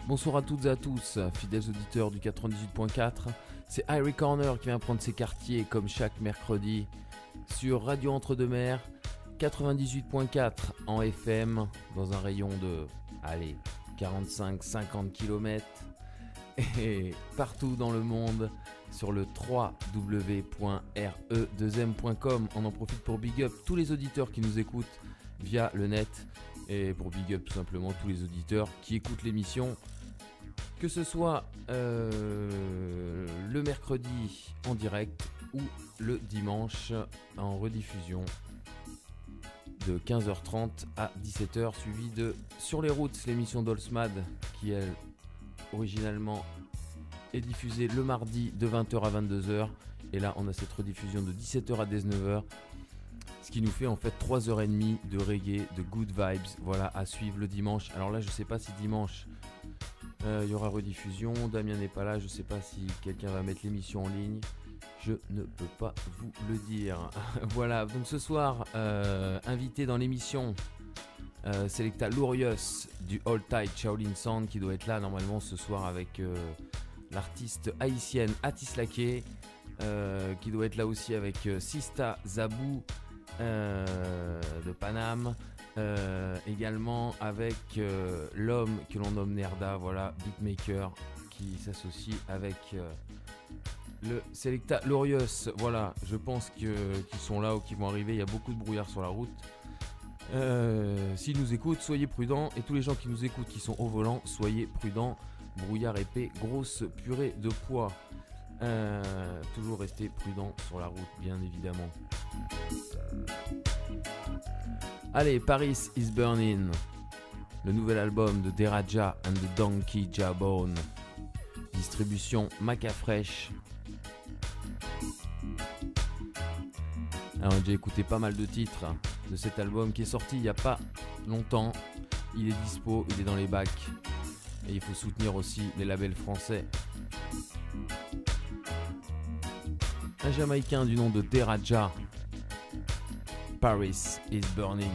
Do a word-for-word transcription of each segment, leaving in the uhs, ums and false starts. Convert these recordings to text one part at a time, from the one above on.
Bonsoir à toutes et à tous, fidèles auditeurs du quatre-vingt-dix-huit point quatre. C'est Irie Corner qui vient prendre ses quartiers comme chaque mercredi sur Radio Entre-deux-Mers, quatre-vingt-dix-huit point quatre en F M, dans un rayon de, allez, quarante-cinq à cinquante kilomètres, et partout dans le monde sur le w w w point r e deux m point com. On en profite pour big up tous les auditeurs qui nous écoutent via le net et pour big up tout simplement tous les auditeurs qui écoutent l'émission, que ce soit euh, le mercredi en direct ou le dimanche en rediffusion de quinze heures trente à dix-sept heures, suivi de Sur les routes, l'émission d'Olsmad qui elle originalement est diffusée le mardi de vingt heures à vingt-deux heures, et là on a cette rediffusion de dix-sept heures à dix-neuf heures, ce qui nous fait en fait trois heures trente de reggae, de good vibes, voilà, à suivre le dimanche. Alors là je sais pas si dimanche il euh, y aura rediffusion, Damien n'est pas là, je sais pas si quelqu'un va mettre l'émission en ligne, je ne peux pas vous le dire. Voilà, donc ce soir euh, invité dans l'émission Euh, Selecta Lurious du All Tight Shaolin Sound qui doit être là normalement ce soir avec euh, l'artiste haïtienne Atis Laké, euh, qui doit être là aussi avec euh, Sista Zabou euh, de Paname, euh, également avec euh, l'homme que l'on nomme Nerda, voilà, beatmaker qui s'associe avec euh, le Selecta Lurious. Voilà, je pense que, qu'ils sont là ou qu'ils vont arriver, il y a beaucoup de brouillard sur la route. Euh, s'ils nous écoutent, soyez prudents, et tous les gens qui nous écoutent qui sont au volant, soyez prudents. Brouillard épais, grosse purée de poids. Euh, toujours rester prudent sur la route, bien évidemment. Allez, Paris is Burning, le nouvel album de Deraja and the Donkey Jawbone, distribution Maca Fresh. Alors, on a déjà écouté pas mal de titres de cet album qui est sorti il n'y a pas longtemps. Il est dispo, il est dans les bacs, et il faut soutenir aussi les labels français. Un Jamaïcain du nom de Deraja, Paris is Burning,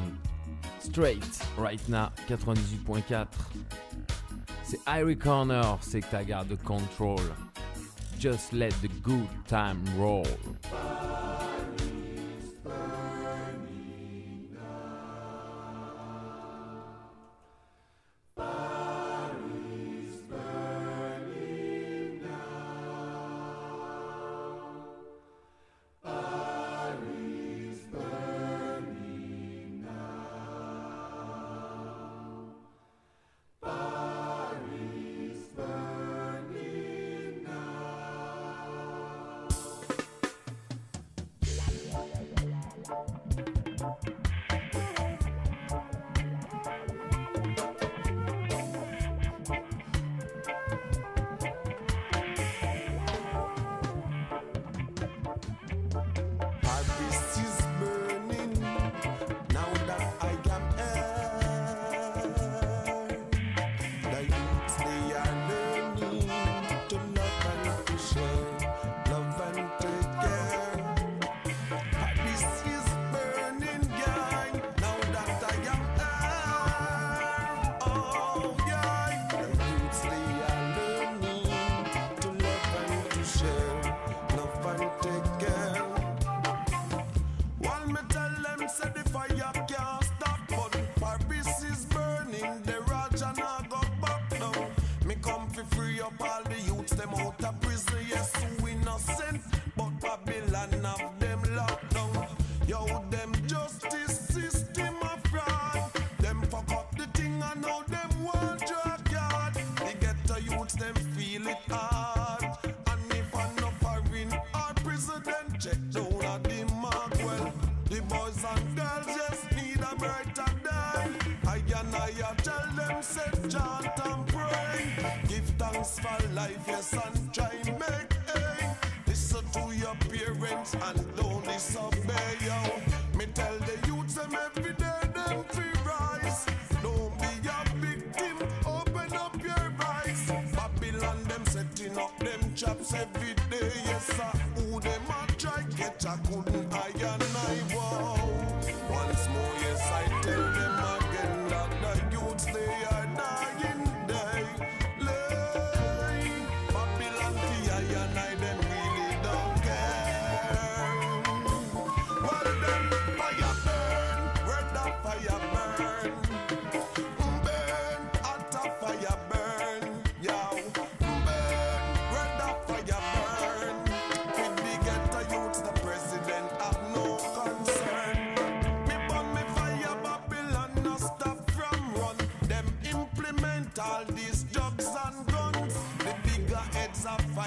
straight right now, quatre-vingt-dix-huit point quatre. C'est Irie Corner, c'est que t'as garde control. Just let the good time roll. Once more, yes, I tell them again that the youths they are dying day.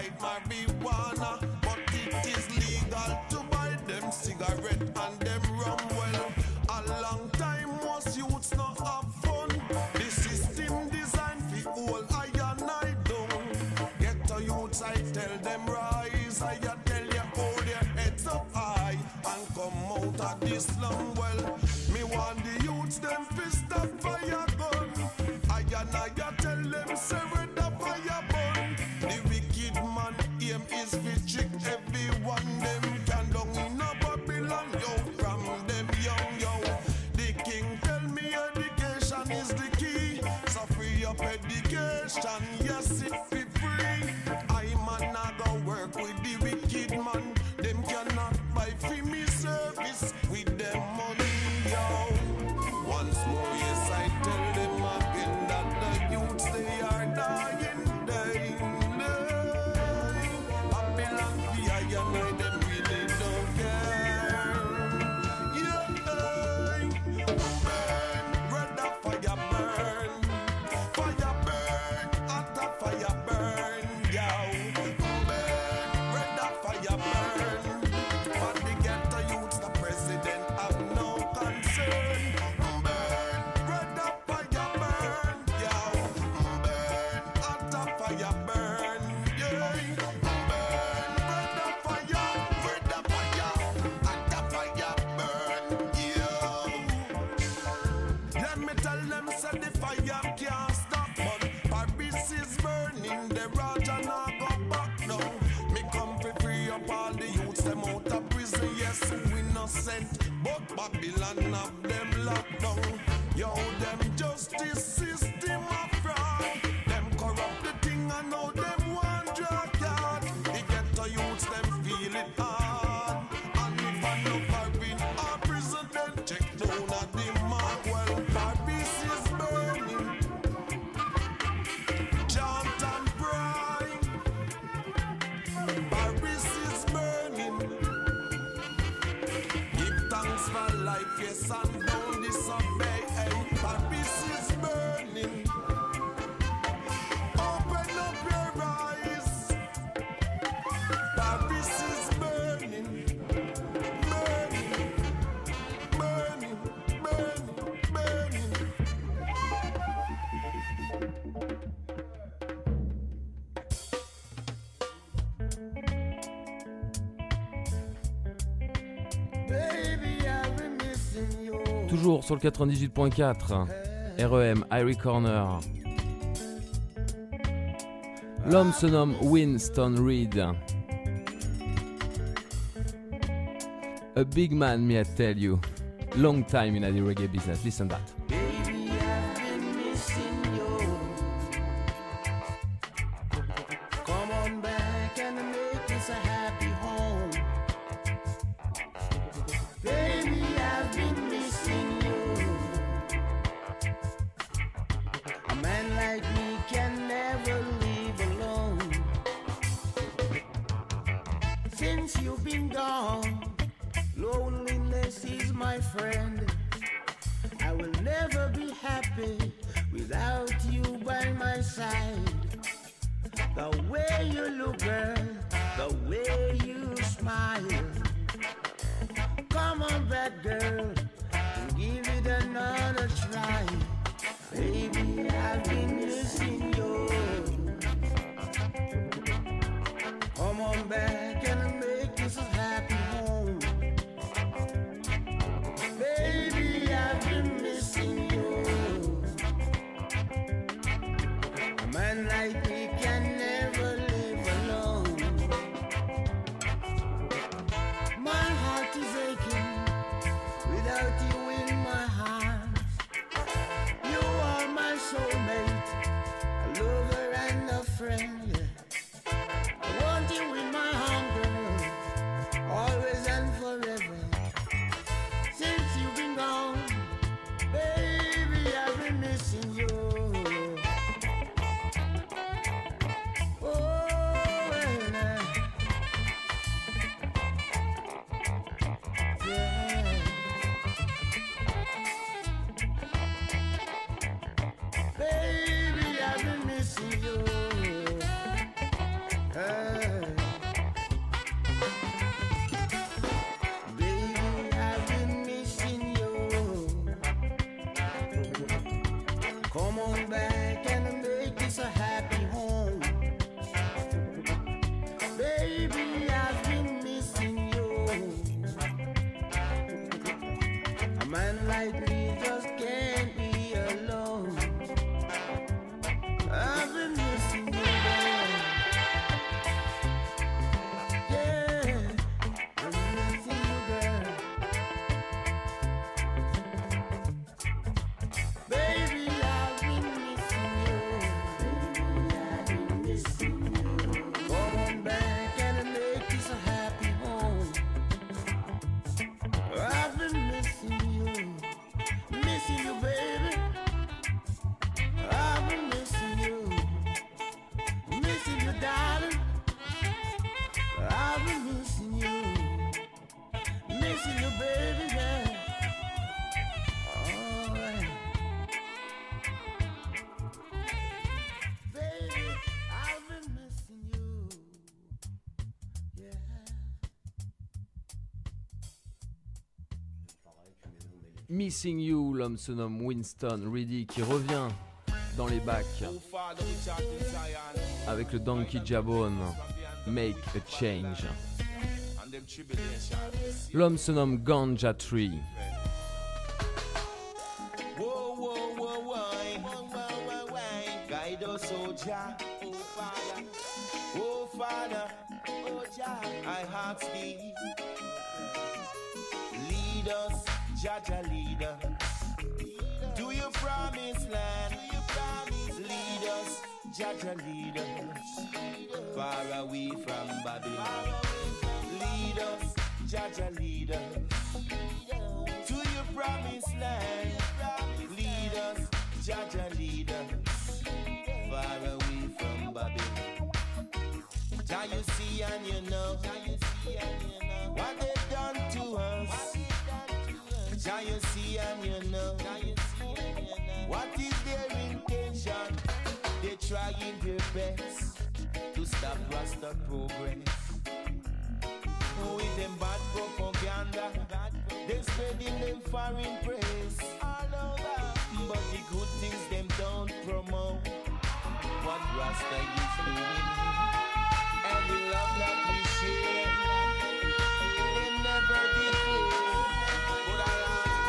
like marijuana, but it is legal to buy them cigarette and them rum. Well, a long time most youths not have fun. The system designed for all I and I don't. Get to youths, I tell them rise. I tell you hold your heads up high and come out of this slum. Well, me want the youths them fist up fire gun. I and I tell them say where the fire burn. The wicked man aim is fi trick everyone. Them can down in a Babylon, yo, from them young, yo. The king tell me education is the key. So free up education, yes it be free. I man I go work with the wicked man. Them cannot buy for me service with them money, yo. Once more, yes I tell them again that the youths they are dying, dying, dying. Babylon, the I and I, them really don't care. Yeah, burn, red the fire burn, fire burn, hot the fire burn, yo. Burn, red the fire burn. But the ghetto youths, the president have no concern. Burn, red the fire burn, yo. Burn, hot the fire burn, yeah. Burn, red the fire, red the fire, hot the fire burn, yo. Let me tell them, say the fire can't stop, but Paris is burning, the Raja now go back now. Me come for free up all the youths, them out of prison, yes, we innocent, but Babylon have them locked down. Yo, them justice system a fraud. Them corrupt the thing and now them want drag yard. The ghetto youths, them feel it hard. And if I know Paris or prison, then check down at the mark. Well, Paris is burning, chant and cry. Paris is burning. Give thanks for life, yes, and don't disobey. Hey, Paris is burning. Open up your eyes. Paris is burning, burning, burning, burning, burning. Baby, I've been missing you. Toujours sur le quatre-vingt-dix-huit point quatre, R E M, Irie Corner. L'homme se nomme Winston Reed. A big man, me I tell you. Long time in the reggae business. Listen that. Baby, I've been missing you. Come on back and make this a happy home. Baby, I've been missing you. A man like me can never live alone. Since you've been gone, loneliness is my friend. I will never be happy without you by my side. The way you look, girl, the way you smile. Come on back, girl, and give it another try. Baby, I've been missing you. Come on back and make this a happy home. Baby, I've been missing you. A man like me can never live alone. My heart is aching without Come on back and make this a happy home. Baby, I've been missing you. A man like me just can't be alone. I've been missing you, girl. Yeah, I'm missing you, girl. Baby, I've been missing you. Baby, I've been missing you. Come on back and make this a happy home. I've been missing you, missing you, baby. I've been missing you, missing you, darling. I've been missing you, missing you, baby, yeah. All right. Baby, I've been missing you, yeah. Missing You, l'homme se nomme Winston Reedy qui revient dans les bacs avec le Donkey Jabone, Make a Change. L'homme se nomme Ganja Tree. Whoa, whoa, whoa, why? Guide us, oh Jah, oh Father, oh Father, oh Jah, I ask thee. Lead us, Jah, Jah, lead us to your promised land. Lead us, Jah, Jah, lead us far away from Babylon. Lead us, Jah, Jah, lead us to your promised land. Lead us, Jah, Jah, lead us far away from Babylon. Jah, you see and you know what they've done to us. Jah, you see and you know what is their intention. They're trying their best to stop Rasta progress. With them bad propaganda, they're spreading them foreign praise. But the good things them don't promote what Rasta is doing. And the love that we share, they never declare. But I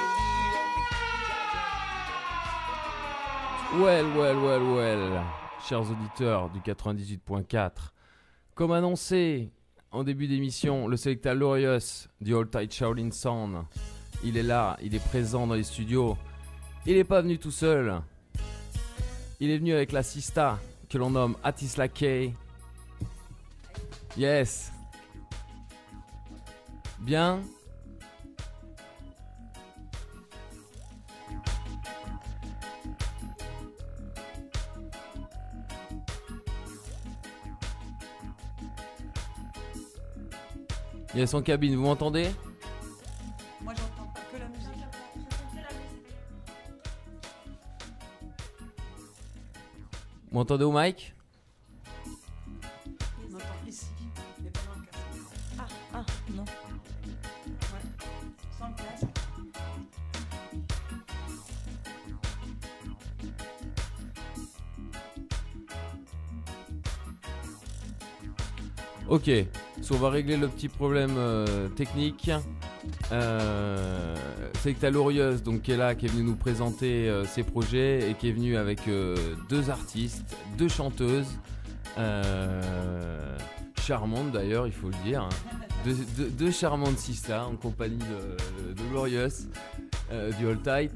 ask the leader. Well, well, well, well, chers auditeurs du quatre-vingt-dix-huit point quatre, comme annoncé en début d'émission, le Selecta Glorious du All Tight Shaolin Sound, il est là, il est présent dans les studios. Il n'est pas venu tout seul, il est venu avec la sista que l'on nomme Atisla K. Yes. Bien. Yes, en cabine, vous m'entendez? Moi j'entends pas que la musique. Vous m'entendez au mic? On entend ici, mais pas dans le casque. Ah, ah, non. Ouais, sans le casque. Ok, so on va régler le petit problème euh, technique. Euh, c'est que t'as Glorieuse donc qui est là, qui est venue nous présenter euh, ses projets et qui est venue avec euh, deux artistes, deux chanteuses, euh, charmantes d'ailleurs, il faut le dire, hein. deux, deux, deux charmantes sisters en compagnie de, de Glorieuse euh, du All Tight.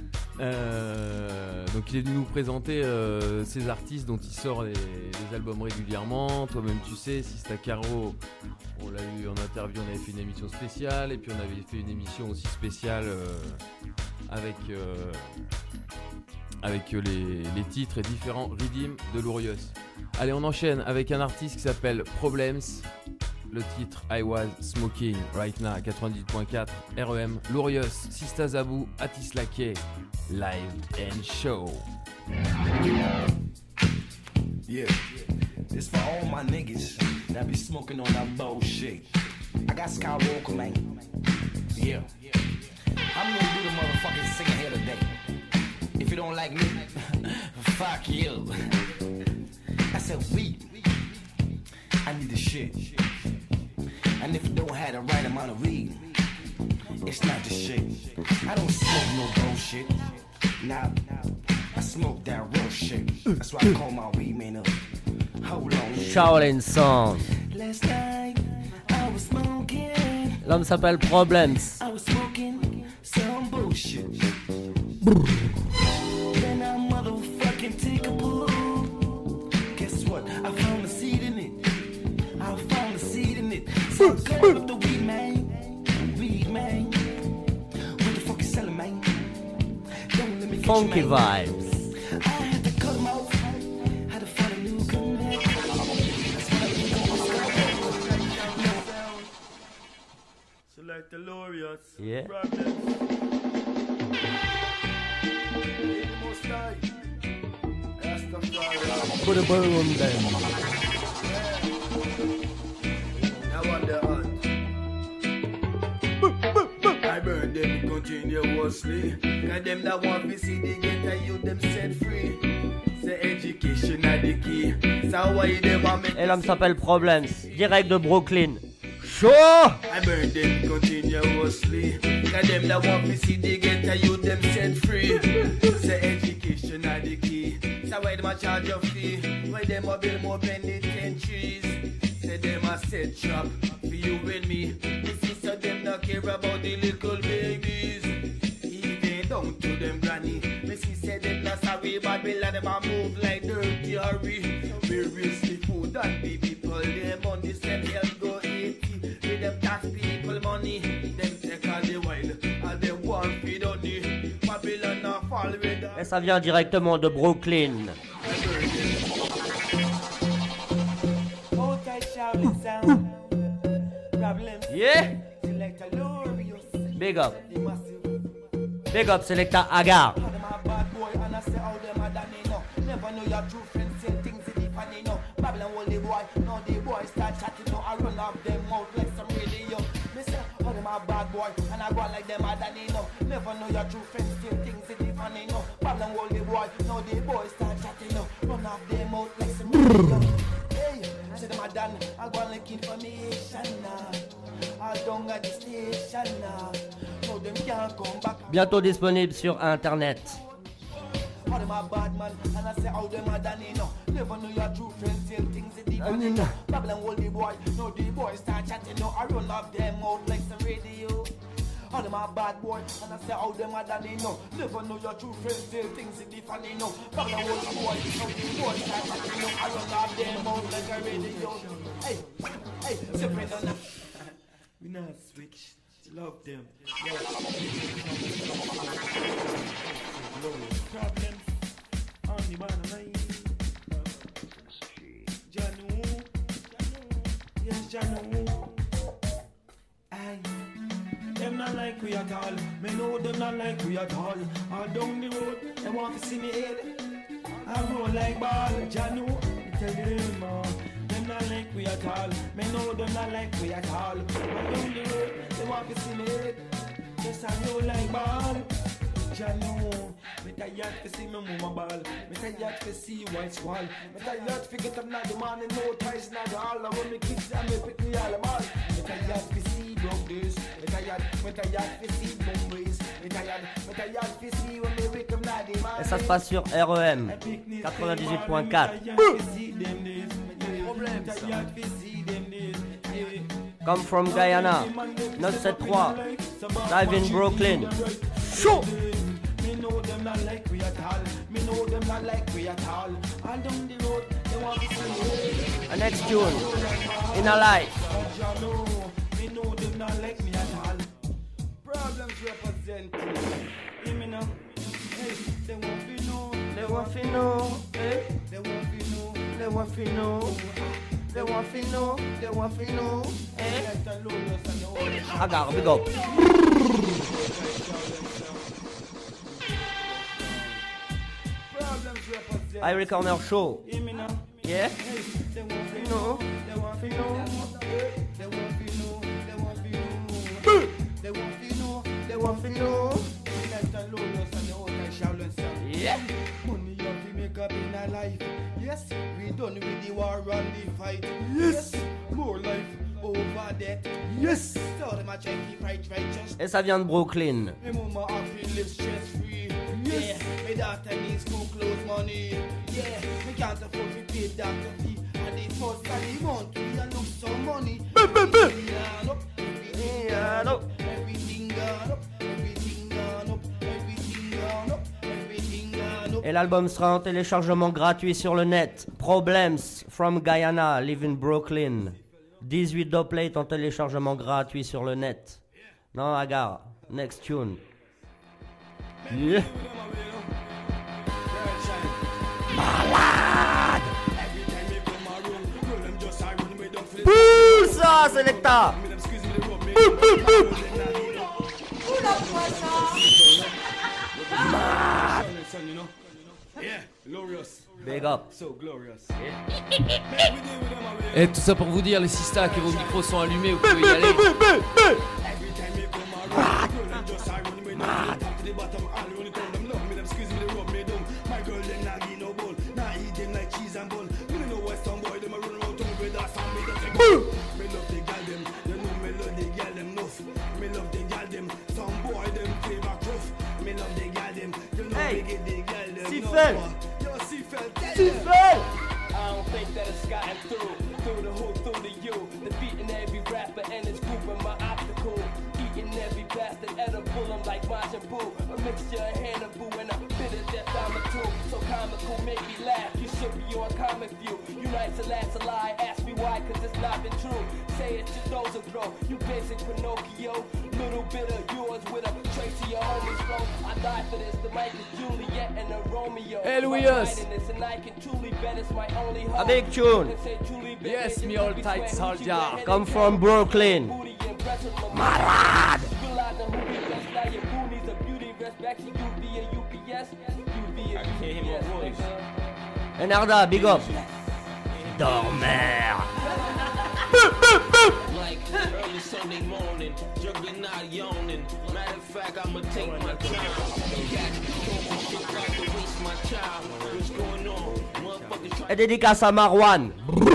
Euh, donc il est venu nous présenter euh, ces artistes dont il sort les, les albums régulièrement. Toi-même tu sais, Sista Caro, on l'a eu en interview, on avait fait une émission spéciale et puis on avait fait une émission aussi spéciale euh, avec euh, avec les, les titres et différents redeems de Glorious. Allez, on enchaîne avec un artiste qui s'appelle Problems. Le titre I Was Smoking Right Now, quatre-vingt-dix point quatre, R E M, Glorious, Sista Zabou, Atisla K, Live and Show. Yeah, this for all my niggas that be smoking on that bullshit. I got Skywalker, man. Yeah, I'm gonna do the motherfucking singing here today. If you don't like me, fuck you. I said, weed. I need the shit. And if you don't have the right amount of weed, it's not the shit. I don't smoke no bullshit. Nah, I smoke that real shit. That's why I call my weed man up. Hold on. Shaolin Song. Last night, I was smoking. L'homme s'appelle Problems. I was smoking some bullshit. Then I motherfucking take a pull. Guess what? I found a seed in it. I found a seed in it. So I called up the weed man. Weed man. What the fuck you selling, man? Don't let me get Funky you, man. vibes. I had to cut him off. Had to find a new connect. That's what I think I'm gonna start. Select the laureates. Yeah. Problems. Most high. Rastafari. Put a bow on them. Now on the hunt. I burn them continuously. Cause them that want to see the ghetto youth them set free. Say education are the key. So why they want me? Et l'homme s'appelle Problems. Direct de Brooklyn. Chaud! I burn them continuously. Cause them that want to see the ghetto youth them set free. Say education are the key. So why them a charge a fee? Why them a build more penitentiaries? Say them a set trap for you and me. The sister them not care about the little babies. Even down to them granny. Me see say them not sorry but we let them a move like dirty hurry. We raise the food and the people them on the same help go eat. With them tax people money. Them take all the while and them want feed on the Babylon not fall with Et ça vient directement de Brooklyn. Yeah! Big up. Big up, Selecta Agar. Never know your true friends, say things in the funny, no. Babylon hold the boy, no the boy start chatting, no. I run off them out like some radio. Me say, oh them a bad boy, and I go like them a Danny, no. Never know your true friends, say things in the funny, no. Babylon hold the boy, no the boy start chatting, no. Run off them out like some radio. Hey, say them a done, I go like information now. I don't got the station now. No them can't come back. Bientôt disponible sur internet. How them a bad man, and I say how them a Danny, no. Never know your true friends, say things in the funny, no. Babylon hold the boy, no the boy start chatting, no. I run off them out like some radio. How them a bad boy, and I say how them a Danny, no. Never know your true friends, say things in the funny, no. Babylon hold the boy, no the boy start chatting, no. I run off them out like a radio. Hey, hey, sipping on the. We not switch, love them. Problems on the man mind. Janu, yes Janu. Aye. Them not like we at all. Me know them not like we at all. All down the road, they want to see me head. I roll like ball, Janu. Me tell them man. Them not like we at all. Me know them not like we at all. All down the road, they want to see me head. Yes I roll like ball. Janu, me tired to see me mama ball. Me tired to see white wall. Me tired to get up now the morning, no ties now the all. I want me kids and me pick me all them all. Me tired to see broke days. Me tired, me tired to see memories. Me tired, me tired to see when they wake up now the morning. Et ça se passe sur R E M quatre-vingt-dix-huit point quatre. Come from Guyana neuf sept trois. Live in Brooklyn. Show! Me know them not like we at all. Me know them not like we at all. All down the road, they want to see me. A next tune in a life. Me know them not like me at all. Problems representing. Hear me now. Hey, they want to know. They want to know. Hey, they want to know. They want to know. They want to know. They want to know. Eh? Agar, big up. Irie Corner Show. Yeah? No. Yeah? Money you have to make up Yes, we done with the war and the fight. Yes, more life over death. Yes, so them a try keep right righteous. Et ça vient de Brooklyn. Me mama happy live stress free. Yeah, me daughter needs school clothes money. Yeah, me can't afford to pay doctor fee. And the first of the month we a lose some money. Everything gone up, everything gone up, everything gone up, everything gone up, everything gone up, everything gone up. Et l'album sera en téléchargement gratuit sur le net. Problems from Guyana, live in Brooklyn. dix-huit dubplates en téléchargement gratuit sur le net. Non, Agar, next tune. Yeah. Malade! Pouh, ça, Selecta! Pouh, pouh, pouh! Big up. Et tout ça pour vous dire, les sistas, que vos micros sont allumés, vous pouvez y aller. Hey, Sifel! Sifel! I don't think that it's gotten through, through the who, through the you, defeating every rapper and his group of my obstacle, eating every bastard edible, I'm like Majin Buu, a mixture of Hannibal and a bit of death I'm a two, so comical, make me laugh, you should be on comic view, you nice to last a lie, ask me why, cause it's not been true, say it's your nose will grow, you basic Pinocchio, little bit of yours with a trace of your homies flow, I die for this, the mic is Juliet and a Romeo, Hey, Louis-Us. and I can truly bet it's my only hope. A big tune. Yes, me old tight soldier. Come from Brooklyn. Malade! Enarda, big up. Dormer. Like early Sunday morning, juggling not yawning. Matter of fact, I'ma take my time. Waste my time. What's going on? Motherfuckers try. Et dédicace à Marwan.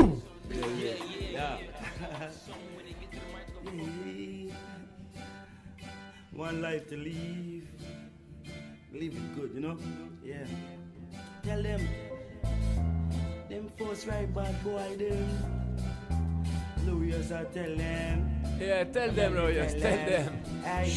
One life to live. Live it good, you know? Yeah. Tell them. Them folks right bad boy them. Louis, I tell them. Yeah, tell them, Louis, tell them. Aye.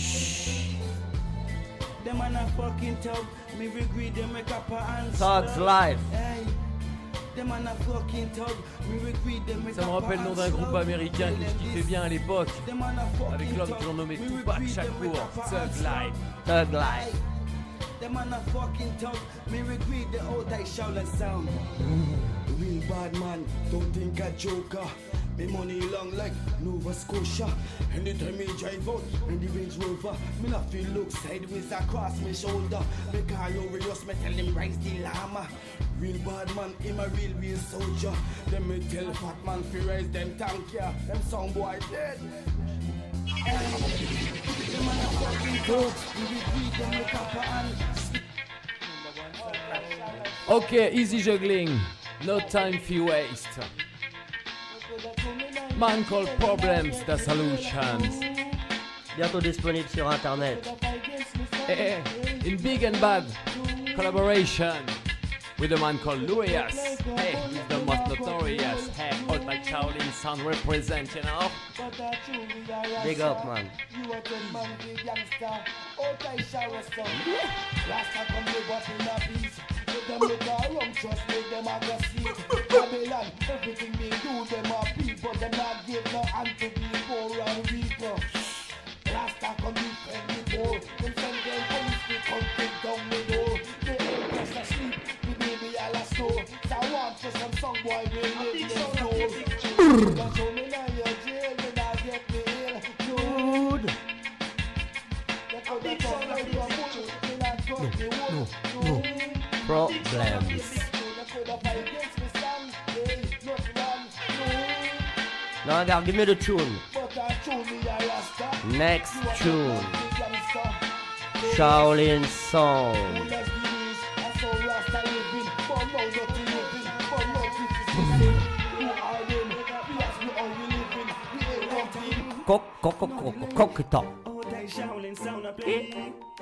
Them man a fucking tub. Me regret them make up a answer. Thugs Life. Aye. Them man a fucking tub. Me regret them make Ça me up a rappelle le nom d'un groupe américain que je kiffais bien à l'époque, avec l'homme que l'on nommait Tupac Shakur, Thug Life. Thug Life. Them man a fucking tongue. Me regret the old I shout and sound. Real bad man, don't think a joker. Me money long like Nova Scotia. Anytime me drive out in the Range Rover, me not feel look sideways across my shoulder. Me call Orius, me tell him rise the llama. Real bad man, him a real real soldier. Then me tell fat man fi rise them tank yeah. Them sound boy dead. Them man a fucking dog. We regret them with copper and. Ok, easy juggling, no time for waste. Man called Problems, the solutions. Bientôt disponible sur internet. Eh, in big and bad collaboration with a man called Louis-Us. Hey, he's the most notorious. Hey, old like Shaolin sound represent, you know? Big up, man. You are the man, the youngster. Old I shower son. Last time come live up in a peace. Let them look around, trust me, them a go see. Babylon, everything they do, them are people. Them not give no hand to be poor and weak. Last time come defend the poor. Them send them police, they come take down the door. They ain't just asleep, the baby all a snore. So I want for some song boy, we live them know. Don't show me now your jail, you not get me ill. Good. No, no, no. Problems. No, God, give me the tune. Next tune. Shaolin Song. Coqueton. Shaolin sound a play.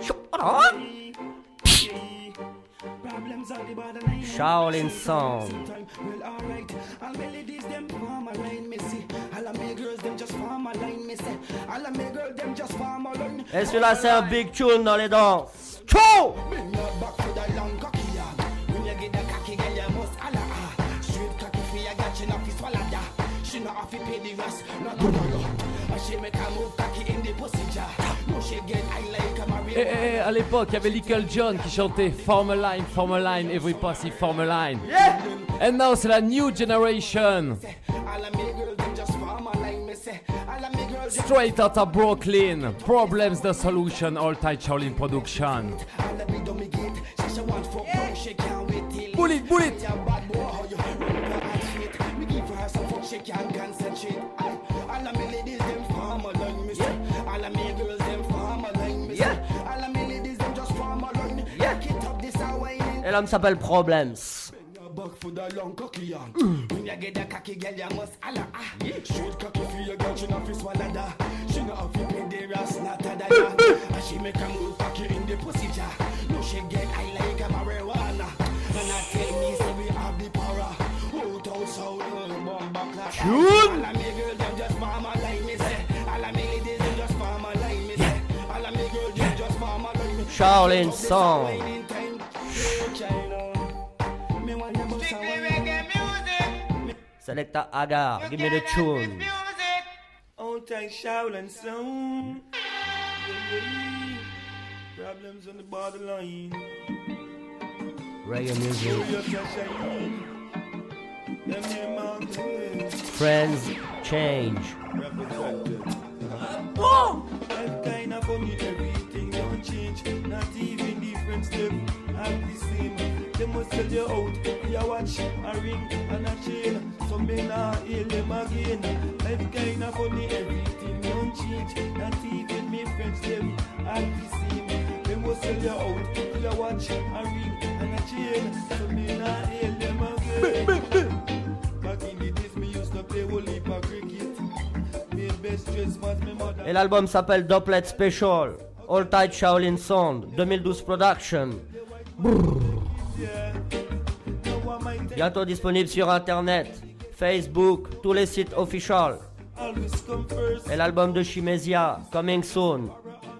Problems on the borderline. Shaolin sound. Well, alright. All melodies them form a line, missy. All of me girls them just form a line, missy. All of me girls them just form a line. Et celui-là, c'est un big tune dans les danses. Tchou! Bring your back to the long cocky yard. When you get the cocky girl, you must holla ah. Straight cocky for your girl, she not fi swallow ya. She not have to pay the rest, not no no. And she make a move cocky in the pussy jar. No she get I like a Maria. Et, et, et à l'époque, il y avait Little John qui chantait Form a line, form a line, every pussy form a line. Yeah! And now c'est la new generation. All of me girls them just form a line, me say. All of me girls just Straight out of Brooklyn. Problems the solution, all tight Shaolin production. all of me dummy gate. She she want fuck, no she can't wait till. Bullet, bullet. Yeah, bad boy, how you run her and shit. Me give her some fuck, she can't concentrate. Aye. All of me ladies them form a line, me say. All of me girls them form a line, me say. All of me ladies them just form a line. Back it up, this a whining. Et l'homme s'appelle Problems. Back for the long cocky yarn. When you get the cocky girl, you must holla ah. Straight cocky for your girl, she not fi swallow da. She not have to pay the rest, not a da da. And she make a move cocky in the pussy jar. No she get I like a marijuana. And I tell me say we have the power. Out out sound, bomb back like all of me girl them just form a line, me say. All of me ladies them just form a line, me say. All of me girl them just form a line. Shaolin song. Whining time, China. Me want them bust a wine. Selecta Agar, give me the tune. Old tight Shaolin sound. Problems on the borderline. Reggae music. Serious and shine. Them name out there. Friends change. Represented. Life kinda funny, everything don't change. Not even different step, act the same. They must sell you out, you watch, a ring and a chain. So me nah hail them again. Life kinda funny, everything don't change. Not even me friends them, act the same. They must sell you out, you watch, a ring and a chain. So me nah hail them again. Back in the days me used to play whole heap of cricket. Me best dress was me mother. Et l'album s'appelle Doublet Special. All Tight Shaolin Sound. deux mille douze production. Brrr. Bientôt disponible sur internet, Facebook, tous les sites officiels. Et l'album de Chimesia, coming soon.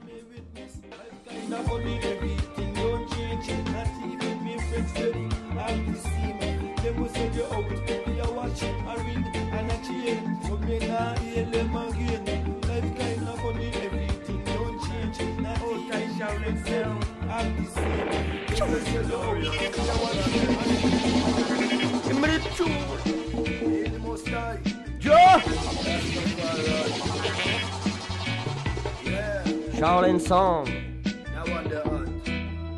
Yeah. Shaolin song. Now on the hunt.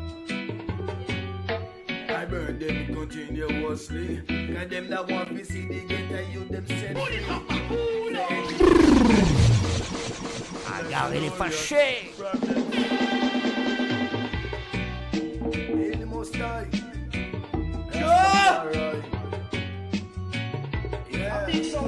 I burn them continuously. Cause them that want to see the ghetto you them set free. Agar, il est fâché. Il must die. Yeah. Yeah.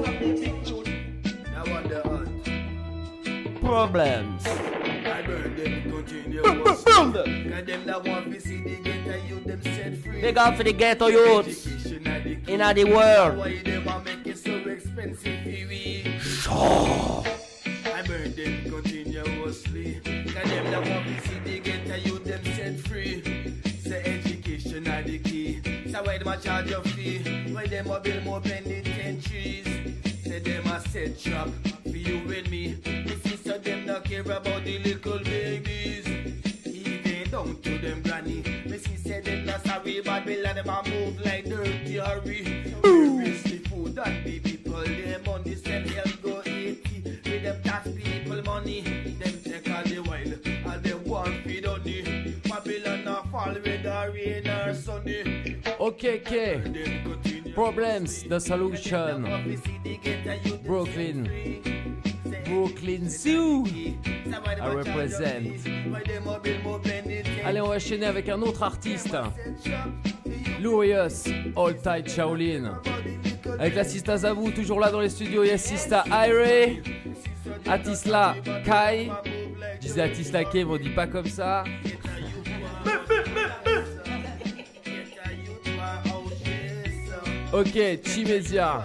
Now on the hunt. Problems. I burn them continuously. Cause them that want to see the ghetto you them set free. Big up for the ghetto youths in the world. Why they want make it so expensive for we? Sure. I burn them continuously. Cause them that want to see the ghetto you them set free. Say education are the key. So why them a charge your fee? Why them a build more penitentiaries? Say them a set trap for you and me. You see so them not care about the little babies. Even down to them granny. Me see say them not sorry Babylon them a move like dirty hurry. Where is the food and the people? Them on the same hell go eat. With them tax people money. Them take all the while. And them want feed on the Babylon a fall with the rain or sunny. Ok, ok. Problems, the solution. Brooklyn. Brooklyn Zoo. I represent. Allez, on va enchaîner avec un autre artiste. Lurious, All Tight Shaolin. Avec la Sista Zavu, toujours là dans les studios, il y a Sista Ire. Atisla Kai. Je disais Atisla Kai, mais on dit pas comme ça. Ok, Chimesia.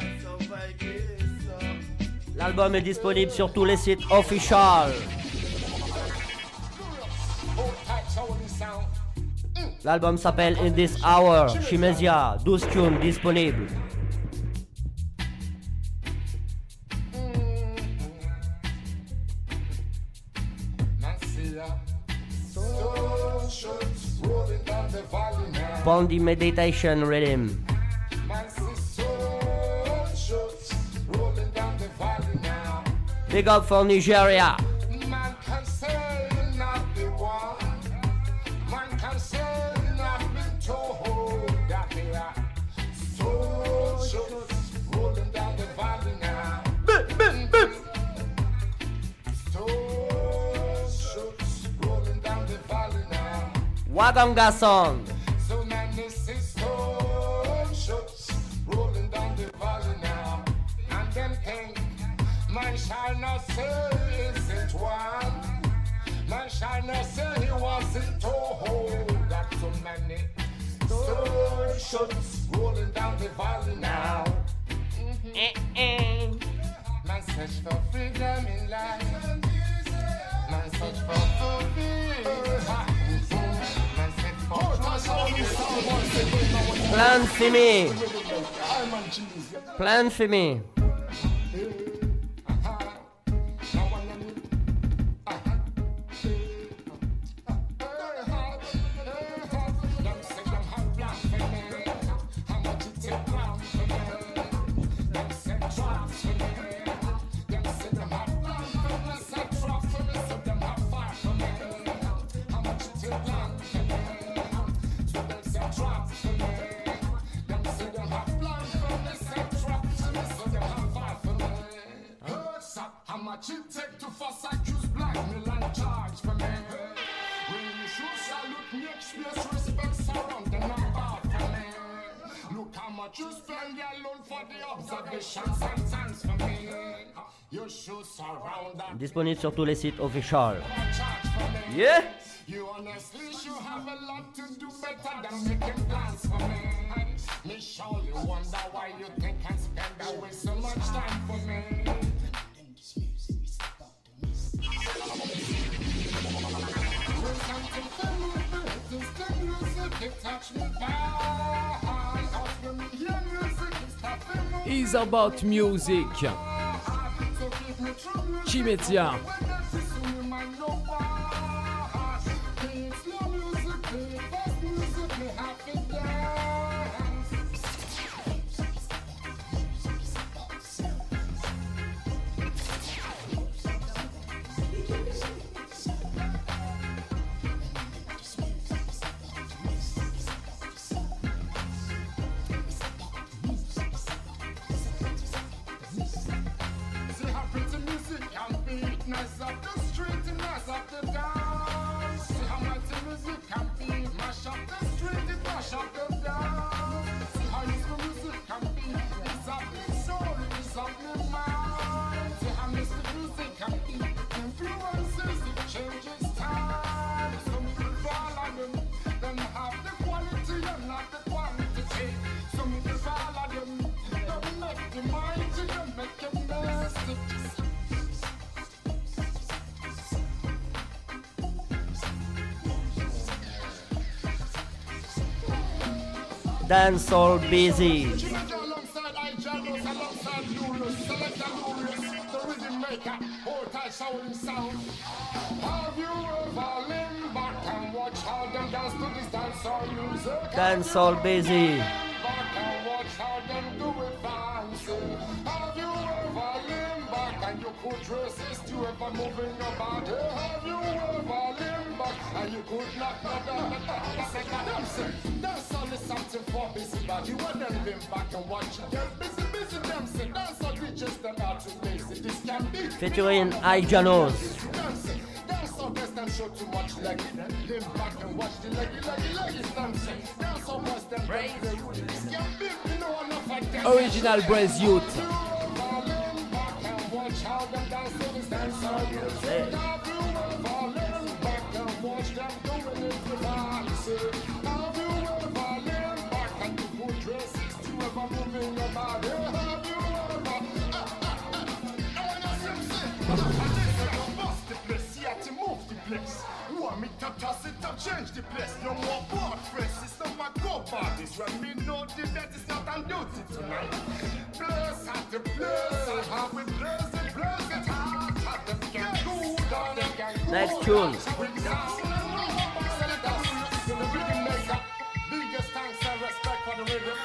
L'album est disponible sur tous les sites officiels. L'album s'appelle In This Hour. Chimesia, douze tunes disponibles. Bondi Meditation Rhythm. Big up for Nigeria. Waganga song. So many stone ships rolling down the valley now, and them think man shall not say isn't one. Man shall not say he wasn't told that so many stone ships rolling down the valley now. Mm-hmm. Man search for freedom in life. Man search for freedom. Plan for me. Plan for me. It take to fuss accuse blackmail and charge for me. When you should salute me, express respect surrounding and hard for me. Look how much you spend alone for the observations and thanks for me. You should surround that. Disponible sur tous les sites officiels. Yeah. You honestly should have a lot to do better than making plans for me. Me surely wonder why you think I spend away so much time for me. Is about music. Chimetia. Nice up the street and nice up the dance. See how much music can be. Mash up the street, it mash up the dance. See how useful music can be. It's up the soul, it's up the mind. See how music music can be. Influences, it changes time. Some people follow them, then have the quality and not the quantity. Some people follow them, don't make the mind to them, make them nasty. Dancehall busy. Dancehall busy. And you could resist you ever moving your body. Have you ever limbed back and you could not know that? That's only something for busybody. When them limb back and watch it, they're busy, busy them say that's all we just them out to lazy. This can be Featuring Ijanos. That's all best them show too much leggy. Limb back and watch the leggy, leggy, leggy dancing. That's all best them play. This can be, you know enough like that. Original Braze Youth. watch how them dance to this dance song music. Have you ever leaned back and watch them doing it with fancy? Have you ever leaned back and you put your sixty ever moving your body? Have you ever? Ah, ah, ah. I wanna see see. I just say you bust the place, yeah, to move the place. You want me to toss it up, change the place. No more board press, it's not my go bodies. When me know the bet is not on duty tonight. Place at the place, I have we place it, place it hard. At the gang good on the gang. Next tune. Biggest thanks and respect for the rhythm.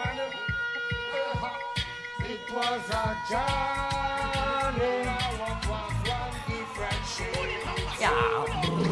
It was a journey. What was one different shape? Yeah.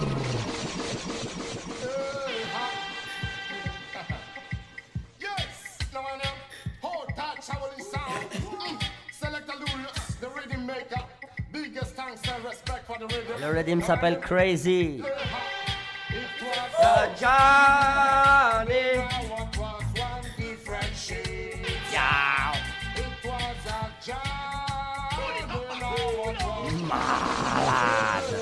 Yes, now I know. Hold that traveling sound. Mm. Select a Lulus, the rhythm maker. Biggest thanks and respect for the rhythm. Le rhythm s'appelle Crazy. It was a journey. What was one different shape? Yeah. It was a journey. What was Malade.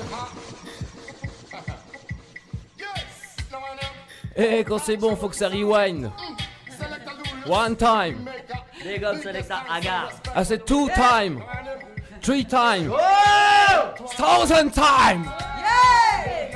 Yes, now I know. Eh, quand c'est bon, faut que ça rewind. One time. Big up Selecta Aga. I said two time. Three time. Oh! Thousand time. Yeah.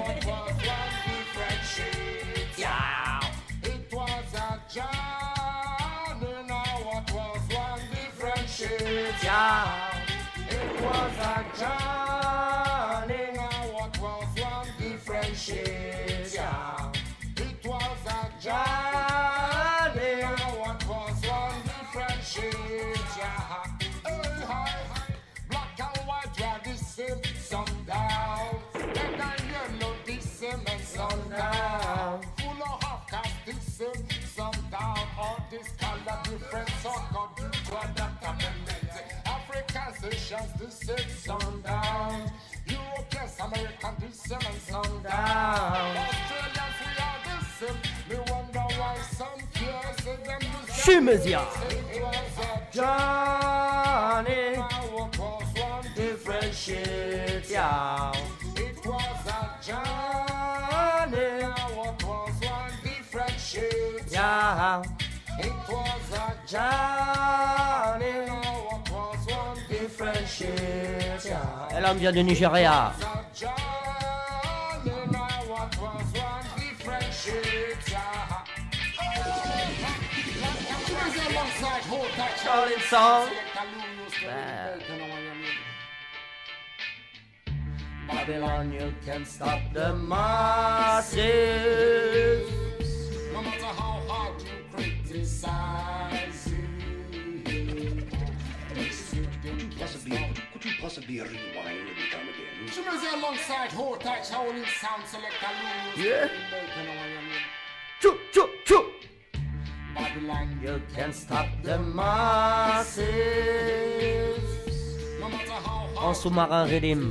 It was a journey. Now what was one different shape? Yeah. It was a journey. Now what was one different shape? Yeah. It was a journey. Now what was one different shape? Yeah. Hey, hi. Black and white, yeah, the same. Sundown. Red and yellow, the same and sundown. Full of half cast, the same. Sundown. All this color different, so God you to adapt amendment. African nations, the same. Sundown. Europeans, American, the same and sundown. Australians, we are the same. Me wonder why some fears say them the same. Chimezia. It was a Johnny. Now what was one different shit? Yeah. It was a journey. Now what was one different shit? Yeah. It was a Johnny. Now what was one different shit? Yeah. Elle homme vient du Nigeria. It was a journey. Now what was one different shit? Yeah. Charlie song. Babylon, you can stop the masses. No matter how hard you criticize it. Possibly, could you possibly rewind and come again? Jimmy alongside Hold Tight, Howling Sound Selector Lulu. Yeah. Choo, choo, choo. Babylon, you can stop the masses. No matter how hard En sous-marin rhythm.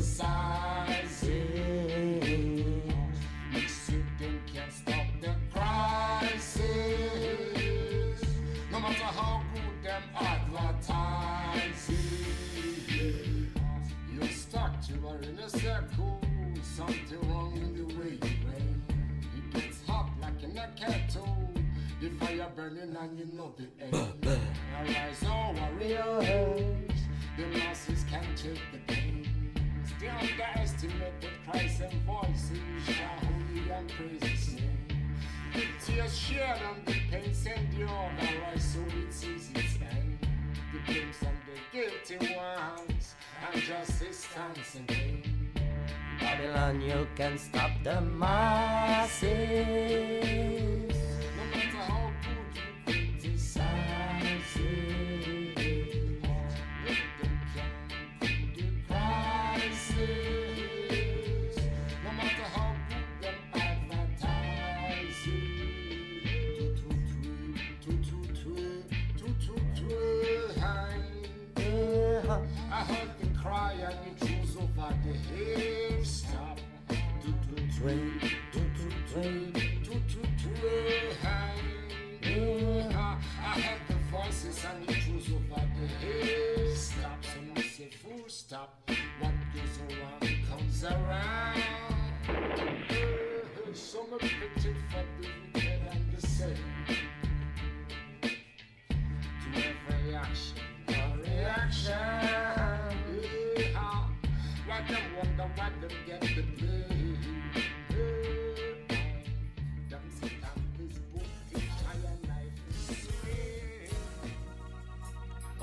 can stop the crisis. No matter how good them advertise it. You're stuck, you are in a circle. Something wrong in the way you rain. It gets hot like in a kettle. The fire burning and you know the end. Arise, oh warriors. The masses can't take the pain. They underestimate the cries and voices. Shall holy and praise his name. The tears shed and the pains endured. Arise, so it sees its end. The blames on the guilty ones. And justice stands in vain. Babylon, you can stop the masses. No matter how good you criticize it, if them can cool the crisis. No matter how good them advertise it. Two, two, two, two, two, two, two, high. I heard the cry and it chose over the hill. Stop. Two, two, two, two, two, two, two, two, two, high. I heard the voices and it chose over the hill. Stop. Someone say fool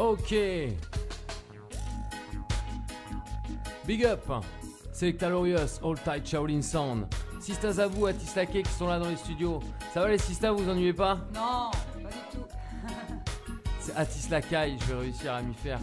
Ok. Big up. Selecta Glorious, All Tight Shaolin Sound. Sista Zabou, Atis Laké qui sont là dans les studios. Ça va les Sista, vous vous ennuyez pas? Non, pas du tout. C'est Atis Lakai, je vais réussir à m'y faire.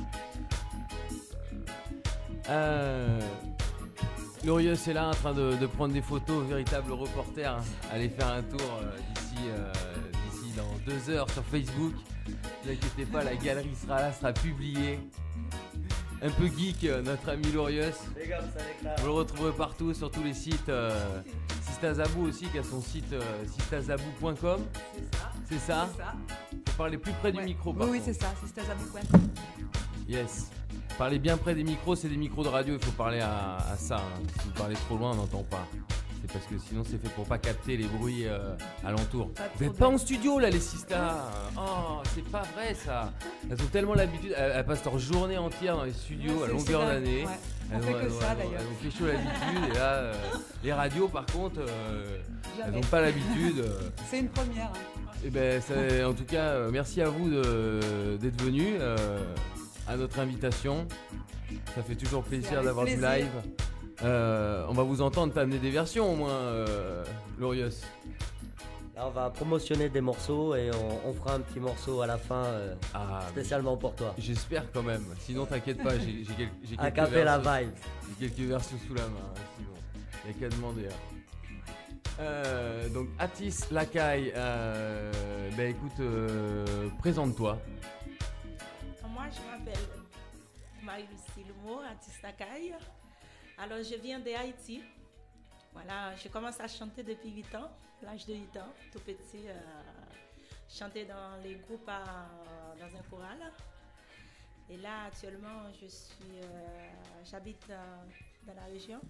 Euh... Glorious est là en train de, de prendre des photos, véritable reporter. Allez faire un tour euh, d'ici, euh, d'ici dans deux heures sur Facebook. Ne vous inquiétez pas, la galerie sera là, sera publiée. Un peu geek, euh, notre ami Glorious. Vous le retrouverez partout sur tous les sites. Euh, Sista Zabou aussi qui a son site euh, sista zabou point com. C'est ça. C'est ça. C'est ça. Faut parler plus près Ouais. du micro. Oui, par oui, contre. c'est ça, c'est Stazabou point com. Yes. Parlez bien près des micros, c'est des micros de radio, il faut parler à, à ça. Hein. Si vous parlez trop loin, on n'entend pas. C'est parce que sinon c'est fait pour pas capter les bruits euh, alentours. Pas de Vous n'êtes problème. pas en studio là les Sista. Oh, c'est pas vrai ça. Elles ont tellement l'habitude, elles, elles passent leur journée entière dans les studios Ouais, à c'est- longueur c'est dingue, d'année. ouais. On Elles fait ont- que elles ça, ont- d'ailleurs. Elles ont fait chaud l'habitude et là, euh, les radios par contre, euh, elles Jamais. n'ont pas l'habitude. euh, C'est une première. hein. Eh ben, ça- en tout cas, euh, merci à vous de- d'être venus euh, à notre invitation. Ça fait toujours plaisir avec d'avoir du plaisir. live. Euh, on va vous entendre t'amener des versions au moins, euh, Glorious. Là, on va promotionner des morceaux et on, on fera un petit morceau à la fin euh, Ah, spécialement pour toi. J'espère quand même. Sinon, t'inquiète pas, j'ai j'ai quel- j'ai À quelques caper la versions- vibe. J'ai quelques versions sous la main. hein, sinon, il n'y a qu'à demander. hein. Euh, donc, Atis Lakai, euh, ben écoute, euh, présente-toi. Moi, je m'appelle Marie-Lucie Lumo, artiste Akai. Alors, je viens de Haïti. Voilà, je commence à chanter depuis huit ans, l'âge de huit ans, tout petit. Euh, chanter dans les groupes à- dans un choral. Et là, actuellement, je suis, euh, j'habite euh, dans la région.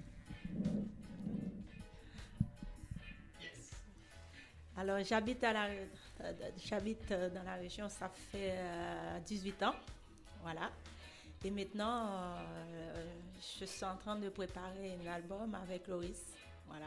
Alors, j'habite à la, euh, j'habite euh, dans la région, ça fait euh, dix-huit ans, voilà. Et maintenant, euh, je suis en train de préparer un album avec Loris, voilà.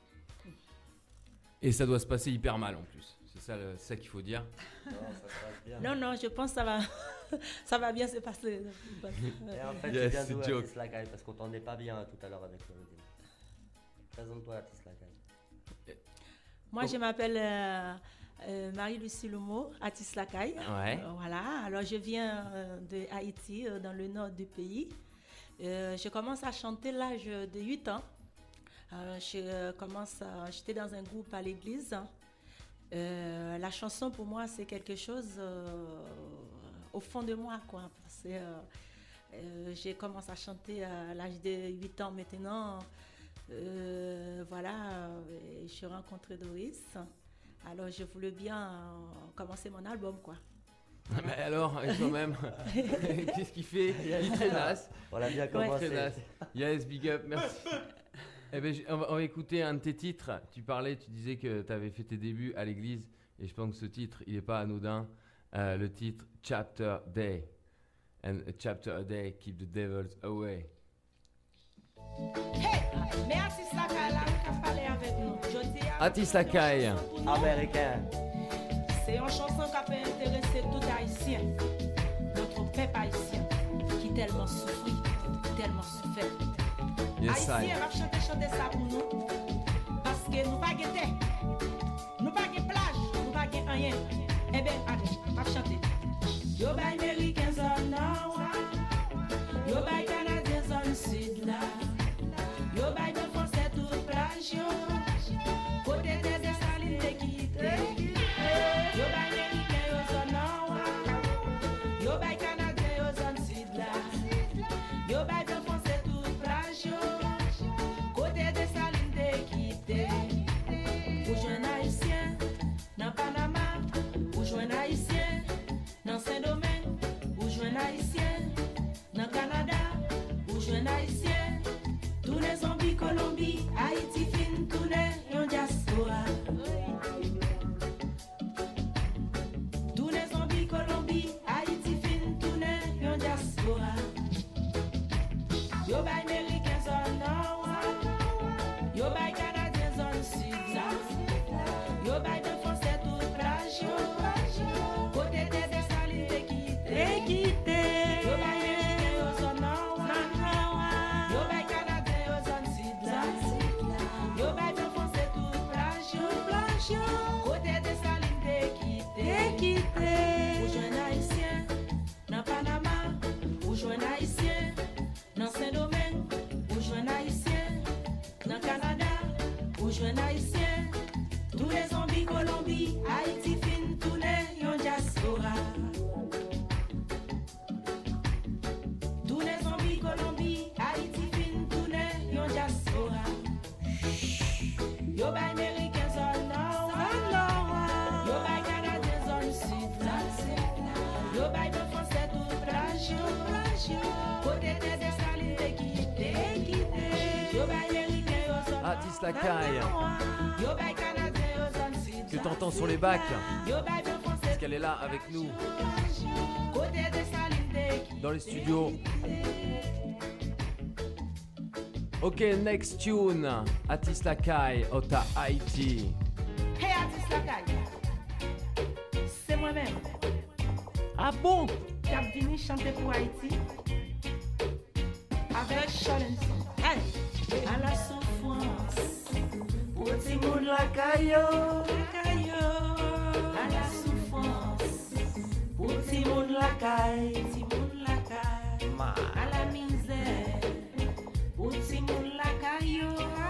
Et ça doit se passer hyper mal en plus. C'est ça, le- c'est ça qu'il faut dire. Non, non, je pense que ça va, ça va bien se passer. Et en fait, Yes, tu viens c'est d'où, joke. Atis Lakai? Parce qu'on t'entendait pas bien tout à l'heure avec le rythme. Présente-toi, Atis Lakai. Moi, je m'appelle euh, euh, Marie-Lucie Lumo, Atis Lakai. Ouais. Euh, voilà, alors je viens euh, de Haïti, euh, dans le nord du pays. Euh, je commence à chanter à l'âge de huit ans. Euh, je euh, commence à- j'étais dans un groupe à l'église. Euh, la chanson pour moi c'est quelque chose euh, au fond de moi quoi. Parce que, euh, euh, j'ai commencé à chanter à l'âge de huit ans maintenant. Euh, voilà, euh, j'ai rencontré Doris. Alors je voulais bien euh, commencer mon album quoi. Mais alors, quand même, qu'est-ce qu'il fait? Il est très naze. On l'a bien Il est très commencé. naze. Yes, big up, merci. Eh ben, j- on, va, on va écouter un de tes titres. Tu parlais, tu disais que tu avais fait tes débuts à l'église. Et je pense que ce titre, il n'est pas anodin. Euh, le titre Chapter Day. And a chapter a day keep the devils away. Hey, mais Atis Lakai là, qui a parlé avec nous. Je dis à- Atis Lakai. Américain. C'est une chanson qui a peut intéresser tout haïtien, notre peuple haïtien, qui tellement souffrit, tellement souffert. Yes, I. Haïtien va chanter, chanter ça pour nous, parce que nous pas guetter, nous pas guetter plage, nous pas guetter rien. Eh bien, allez, va chanter. Yo bay Américains en Nord, yo bay Canadiens en Sud là, yo bay de Français toute plage yo, côté des salines de quitté. Yo bay Américains yo en Nord, yo bay Canadiens yo en Sud là, yo bay de Français toute plage yo, côté des salines de quitté. Pour jeunes haïtiens dans Panama, pour jeunes haïtiens dans Saint-Domingue, pour jeunes haïtiens dans Canada, Canada, ou jeunes haïtiens, tous les zombies Colombie, Haïti fin tourné, yon diaspora. Tous les zombies Colombie, Haïti fin tourné, yon diaspora. Yo bay américain zone nord, yo bay canadien zone sud, yo bay de français tout plage, côté des dessalines qui quitté, yo bay américain yo zone nord, Atis la caille. yo bay canadien yo zone sud, Que t'entends sur les bacs. yo bay de français Parce qu'elle est là avec nous. côté des salines Dans les studios. Ok, next tune. Atis Lakai, Ota Haïti. Hey Atis Lakai, c'est moi-même. Ah bon? Qui a venu chanter pour Haïti avec Cholenson. Hey, à la souffrance, pour petit monde la caillou, à la souffrance, pour petit monde la caille, petit monde la caille, à la misère, pour petit monde la caillou,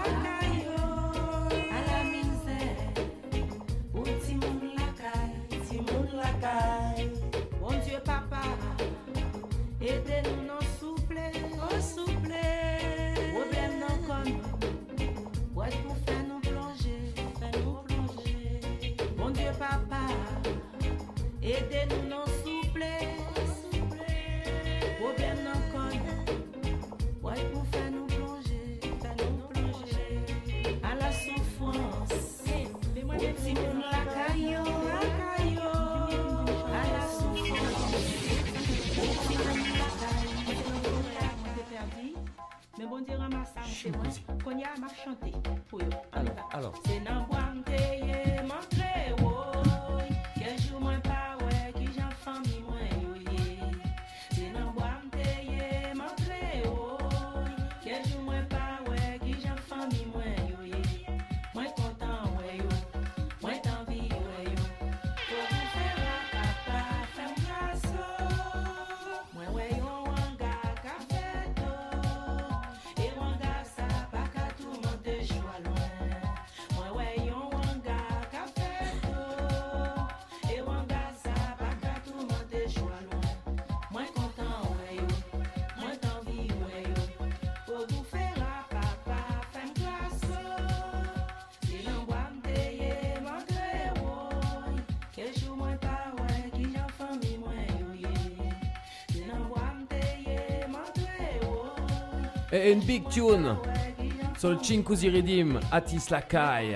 à la misère, pour petit monde la caille, petit monde la caille. Bon Dieu papa, aidez-nous non souple, oh souple, problème non comme, ouais pour faire nous plonger, faire nous plonger. Bon Dieu papa, aidez-nous non souple, souple, problème non comme, ouais pour faire nous plonger, faire nous plonger. À la souffrance, au petit monde la caillou, la caillou, à la souffrance. Mais bon Dieu ramasse ça, c'est moi. Qu'on y a m'a chanté pour eux. Alors, alors. C'est nan boam teye montre wo. Quel jour moins pas ouais qui j'en famille moi yo ye. C'est nan boam teye montre wo. Quel jour moins pas ouais qui j'en famille moi yo ye. Moi content ouais yo. Moi t'envie ouais yo. Pour vous faire la papa faire grâce. Moi ouais yo wanga ka fait do. Et wanga ça pas ka tout monter joie loin. Moi ouais yo wanga ka fait do. Et wanga ça pas ka tout monter joie loin. Moi content ouais yo. Moi t'envie ouais yo. Pour vous faire la papa faire grâce. C'est l'envoie m'teye montre wo. Quel jour moi pas ouais qui j'en famille moi yo ye. C'est l'envoie m'teye montre wo. Et une big tune sur le Chinkuzi Redeem, Atis Lakai,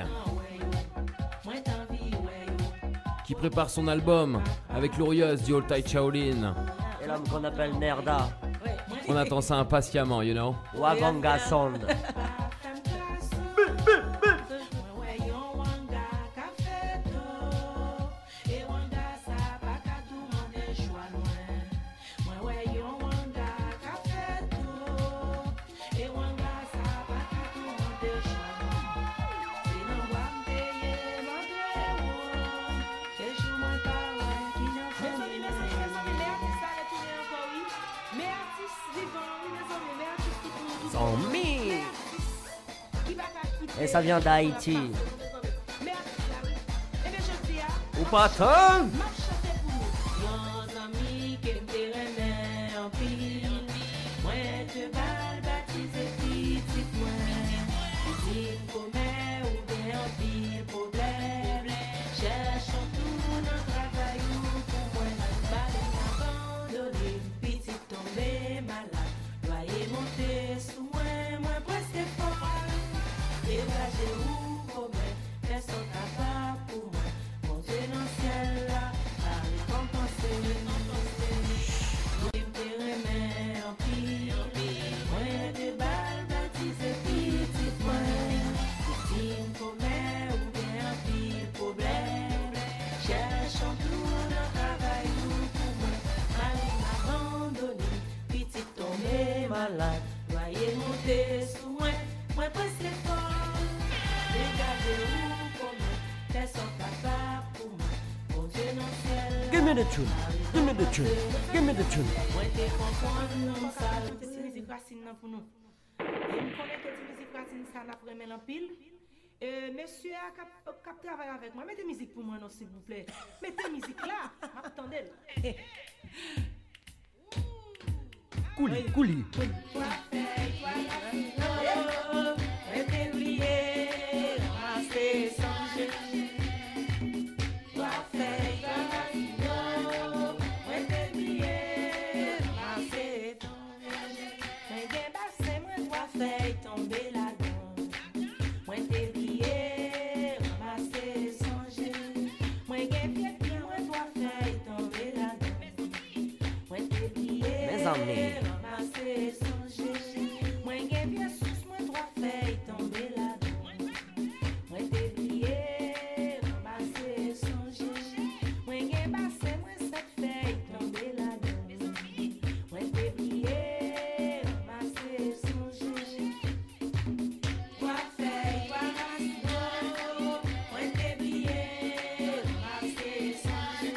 qui prépare son album avec Glorieuse du Old Tai Shaolin. Et l'homme qu'on appelle Nerda. On attend ça impatiemment, you know. Waganga Sound. Et ça vient d'Haïti. Ou pas tant? Give me the tune, give me the tune, give me the tune. connais que tu musique latine, ça n'a pas remis en pile. Euh, monsieur a cap, cap travailler avec moi. Mettez musique pour moi, non, s'il vous plaît. Mettez musique là. M'attendez. Couli, couli. Mettez oublier, ramasser, changer. Toi, fait, toi, mettez oublier, ramasser, tomber. Mais bien, bah, c'est moi, toi, fait tomber là-dedans. Moi, t'ai oublié, ramasser, changer. Moi, bien, bien, moi, toi, fait tomber là-dedans. Moi, t'ai oublié, Mes amis. ramasser, changer. Moi, bien, bien, sous moi, toi, fait tomber là-dedans. Moi, t'ai oublié, ramasser, changer. Moi, bien, bah, c'est moi, cette fait tomber là-dedans. Moi, t'ai oublié, ramasser, changer. Toi, fait, toi, ramasser. Moi, t'ai oublié, ramasser, changer.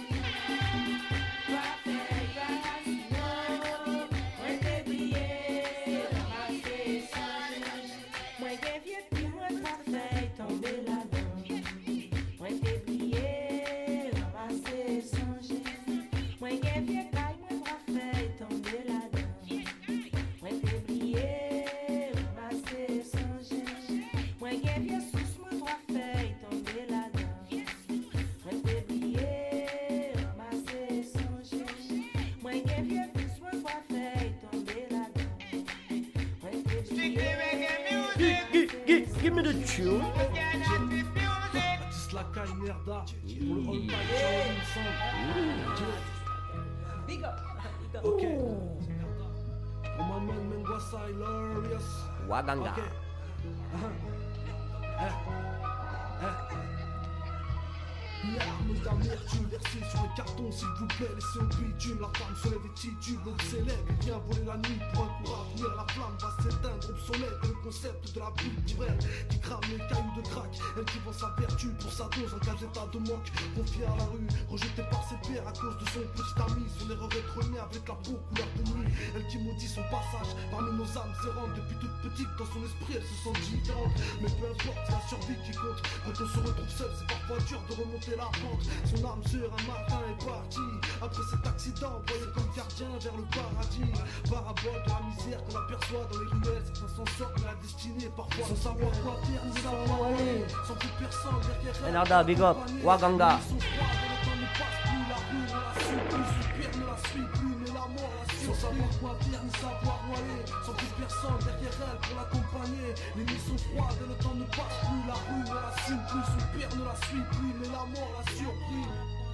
Toi, fait, toi, ramasser. Moi, t'ai oublié, ramasser, changer. Moi, bien, vieux, puis moi, toi, fait tomber là-dedans. Moi, t'ai oublié, ramasser, changer. Moi, bien, vieux, caille, moi, toi, fait tomber là-dedans. Moi, t'ai oublié, ramasser, changer. Moi, bien, vieux, sous moi, toi, fait tomber là-dedans. Moi, t'ai oublié, ramasser, changer. Moi, bien, vieux, sous moi, toi, fait tomber là-dedans. Moi, t'ai oublié. Give, give, give me the tune. Baptiste Lacaille, Merda. Pour le all-time Shaolin Song. Big up. Big up. Ok. Pour my man Mengwasa Hilarious. Waganga. Ok. Uh-huh. Eh. Eh. L'arme d'amertume versée sur un carton, s'il vous plaît, laissez au bitume. La femme se lève et titube, l'homme s'élève et vient voler la nuit pour un coup à venir. La flamme va s'éteindre, obsolète, le concept de la bulle pour elle qui crame les cailloux de crack. Elle qui vend sa vertu pour sa dose en cas d'état de manque. Confiée à la rue, rejetée par ses pairs à cause de son petit ami. Son erreur est trônée avec la peau couleur de nuit. Elle qui maudit son passage parmi nos âmes errantes. Depuis toute petite, dans son esprit, elle se sent différente. Mais peu importe, c'est la survie qui compte. Quand on se retrouve seul, c'est parfois dur de remonter la pente. Son âme sœur un matin est partie. Après cet accident, envoyé comme gardien vers le paradis. Parabole de la misère qu'on aperçoit dans les ruelles. Certains s'en sortent, mais la destinée parfois sans savoir quoi faire, ni savoir où aller. Sans plus personne derrière elle. Enarda, big up. Waganga. Son froid, le temps ne passe plus, la rue ne la suit plus, son père ne la suit plus, mais la mort la suit. Sans savoir quoi faire, ni savoir où aller. Sans plus personne derrière elle pour l'accompagner. Les nuits sont froides et le temps ne passe plus, la rue ne la suit plus, son père ne la suit plus, mais la mort l'a surpris.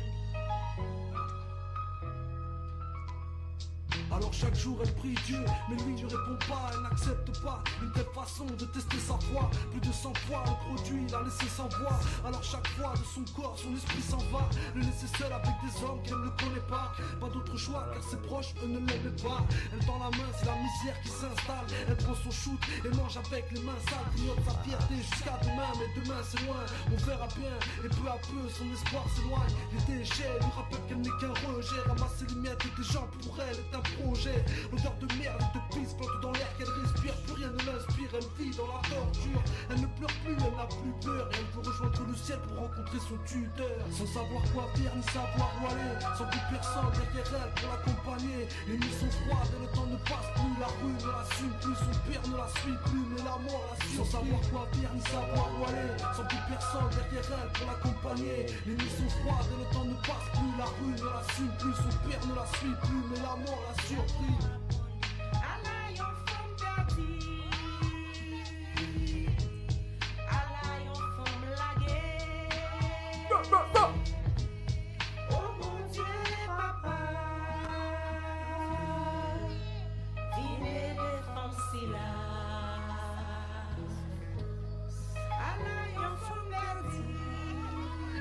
Alors chaque jour elle prie Dieu, mais lui ne répond pas, elle n'accepte pas une telle façon de tester sa foi. Plus de cent fois le produit l'a laissé sans voix. Alors chaque fois de son corps, son esprit s'en va. Le laisser seul avec des hommes qu'elle ne connaît pas. Pas d'autre choix car ses proches eux ne l'aimaient pas. Elle tend la main, c'est la misère qui s'installe. Elle prend son shoot et mange avec les mains sales. Grignote sa fierté jusqu'à demain, mais demain c'est loin. On verra bien et peu à peu son espoir s'éloigne. Les déchets lui rappellent qu'elle n'est qu'un rejet. Ramasser les miettes des gens pour elle est un projet. L'odeur de merde et de pisse flotte dans l'air qu'elle respire. Plus rien ne l'inspire, elle vit dans la torture. Elle ne pleure plus, elle n'a plus peur. Et elle veut rejoindre le ciel pour rencontrer son tuteur. Sans savoir quoi faire ni savoir où aller. Sans plus personne derrière elle pour l'accompagner. Les nuits sont froides et le temps ne passe plus. La rue ne la suit plus, son père ne la suit plus, mais la mort la suit. Sans savoir quoi faire ni savoir où aller. Sans plus personne derrière elle pour l'accompagner. Les nuits sont froides et le temps ne passe plus. La rue ne la suit plus, son père ne la suit plus, mais la mort la surpris.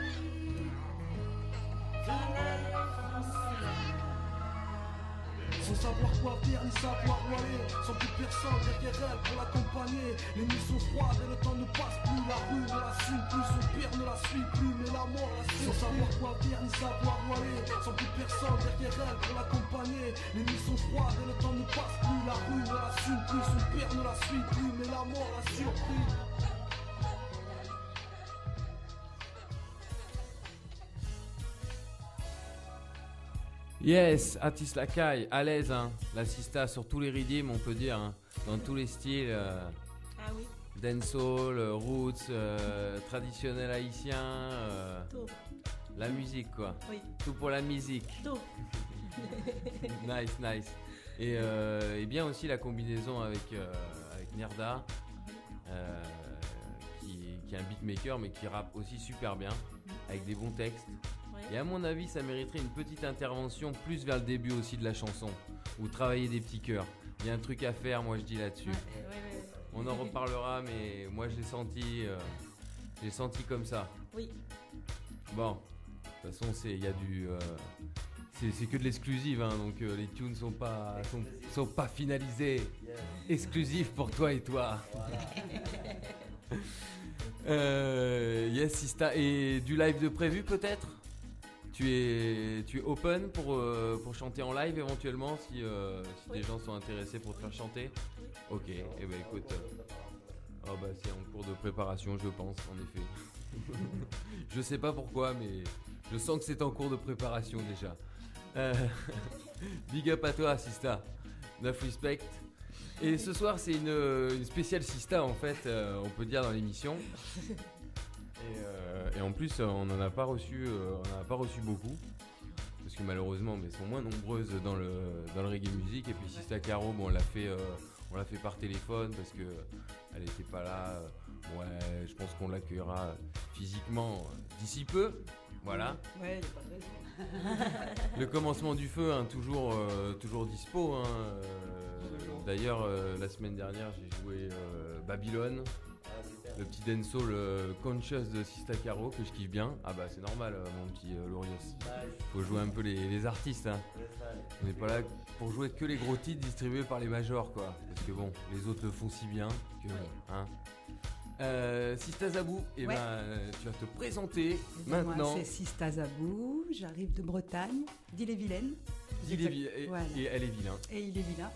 Sans Sans savoir quoi faire ni savoir où aller, sans plus personne derrière elle pour l'accompagner. Les nuits sont froides et le temps ne passe plus. La rue ne la suit plus, son père ne la suit plus, mais la mort la suit. Sans savoir quoi faire ni savoir où aller, sans plus personne derrière elle pour l'accompagner. Les nuits sont froides et le temps ne passe plus. La rue ne la suit plus, son père ne la suit plus, mais la mort l'a surpris. Yes, Atis Lacaille, à l'aise, hein. La Sista sur tous les rythmes, on peut dire, hein. Dans tous les styles. Euh, Ah oui. dancehall, euh, roots, euh, traditionnel haïtien. Euh, Tout. la musique, quoi. Oui. Tout pour la musique. Tout. Nice, nice. Et, euh, et bien aussi la combinaison avec, euh, avec Nerda, euh, qui, qui est un beatmaker, mais qui rappe aussi super bien, avec des bons textes. Ouais. Et à mon avis, ça mériterait une petite intervention plus vers le début aussi de la chanson, ou travailler des petits chœurs. Il y a un truc à faire, moi je dis là-dessus. Ouais, ouais, ouais. On en reparlera, mais moi je l'ai senti, euh, je l'ai senti comme ça. Oui. Bon, de toute façon, c'est il y a du, euh, c'est, c'est que de l'exclusive, hein, donc euh, les tunes sont pas, sont, sont pas finalisées. Exclusif pour toi et toi. euh, yes, Sista. Et du live de prévu peut-être? Tu es, tu es open pour, euh, pour chanter en live éventuellement si, euh, si Oui. des gens sont intéressés pour te faire chanter? Ok, et eh ben écoute, euh, oh bah c'est en cours de préparation je pense en effet. Je sais pas pourquoi mais je sens que c'est en cours de préparation déjà. Euh, big up à toi Sista, enough respect. Et ce soir c'est une, une spéciale Sista en fait, euh, on peut dire dans l'émission. Et, euh, et en plus, on n'en a pas reçu, euh, on en a pas reçu beaucoup, parce que malheureusement, mais elles sont moins nombreuses dans le dans le reggae music. Et puis Sista Caro, bon, on l'a fait, euh, on l'a fait par téléphone parce que elle n'était pas là. Ouais, je pense qu'on l'accueillera physiquement d'ici peu. Voilà. Ouais, y a pas de raison. Le commencement du feu, hein, toujours, euh, toujours dispo. Hein, euh, d'ailleurs, euh, la semaine dernière, j'ai joué euh, Babylone. Le petit dancehall euh, conscious de Sista Caro que je kiffe bien. Ah bah c'est normal euh, mon petit euh, Lorios. Faut jouer un peu les, les artistes hein. On n'est pas là pour jouer que les gros titres distribués par les majors quoi. Parce que bon, les autres le font si bien que hein. Euh, Sista Zabou, et Ouais. ben euh, tu vas te présenter Eh ben, maintenant. Moi, c'est Sista Zabou, j'arrive de Bretagne, d'Ille-et-Vilaine. Il est vi- et, Voilà. et elle est vilain. Et il est vilain.